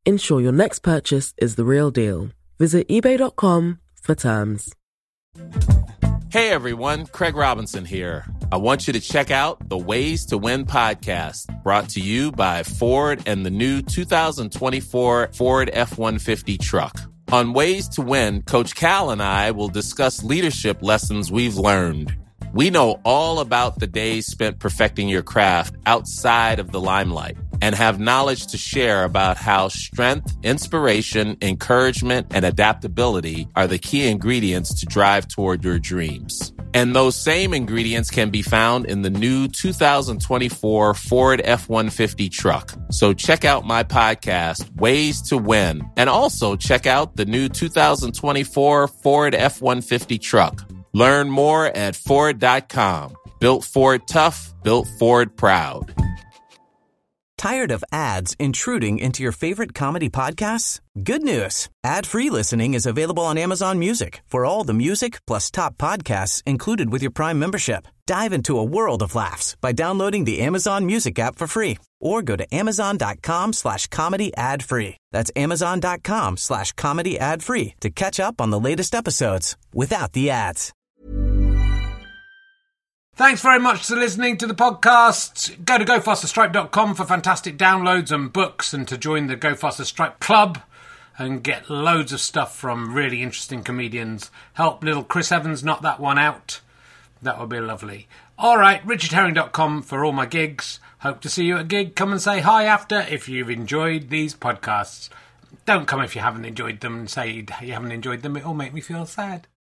Ensure your next purchase is the real deal. Visit ebay dot com for terms. Hey everyone, Craig Robinson here. I want you to check out the Ways to Win podcast, brought to you by Ford and the new two thousand twenty-four Ford F one fifty truck. On Ways to Win, Coach Cal and I will discuss leadership lessons we've learned. We know all about the days spent perfecting your craft outside of the limelight and have knowledge to share about how strength, inspiration, encouragement, and adaptability are the key ingredients to drive toward your dreams. And those same ingredients can be found in the new two thousand twenty-four Ford F one fifty truck. So check out my podcast, Ways to Win, and also check out the new two thousand twenty-four Ford F one fifty truck. Learn more at Ford dot com. Built Ford tough, built Ford proud. Tired of ads intruding into your favorite comedy podcasts? Good news. Ad-free listening is available on Amazon Music for all the music plus top podcasts included with your Prime membership. Dive into a world of laughs by downloading the Amazon Music app for free or go to amazon dot com slash comedy ad free. That's amazon dot com slash comedy ad free to catch up on the latest episodes without the ads. Thanks very much for listening to the podcast. Go to go faster stripe dot com for fantastic downloads and books, and to join the Go Faster Stripe Club and get loads of stuff from really interesting comedians. Help little Chris Evans knock that one out. That would be lovely. All right, richard herring dot com for all my gigs. Hope to see you at a gig. Come and say hi after if you've enjoyed these podcasts. Don't come if you haven't enjoyed them and say you haven't enjoyed them. It'll make me feel sad.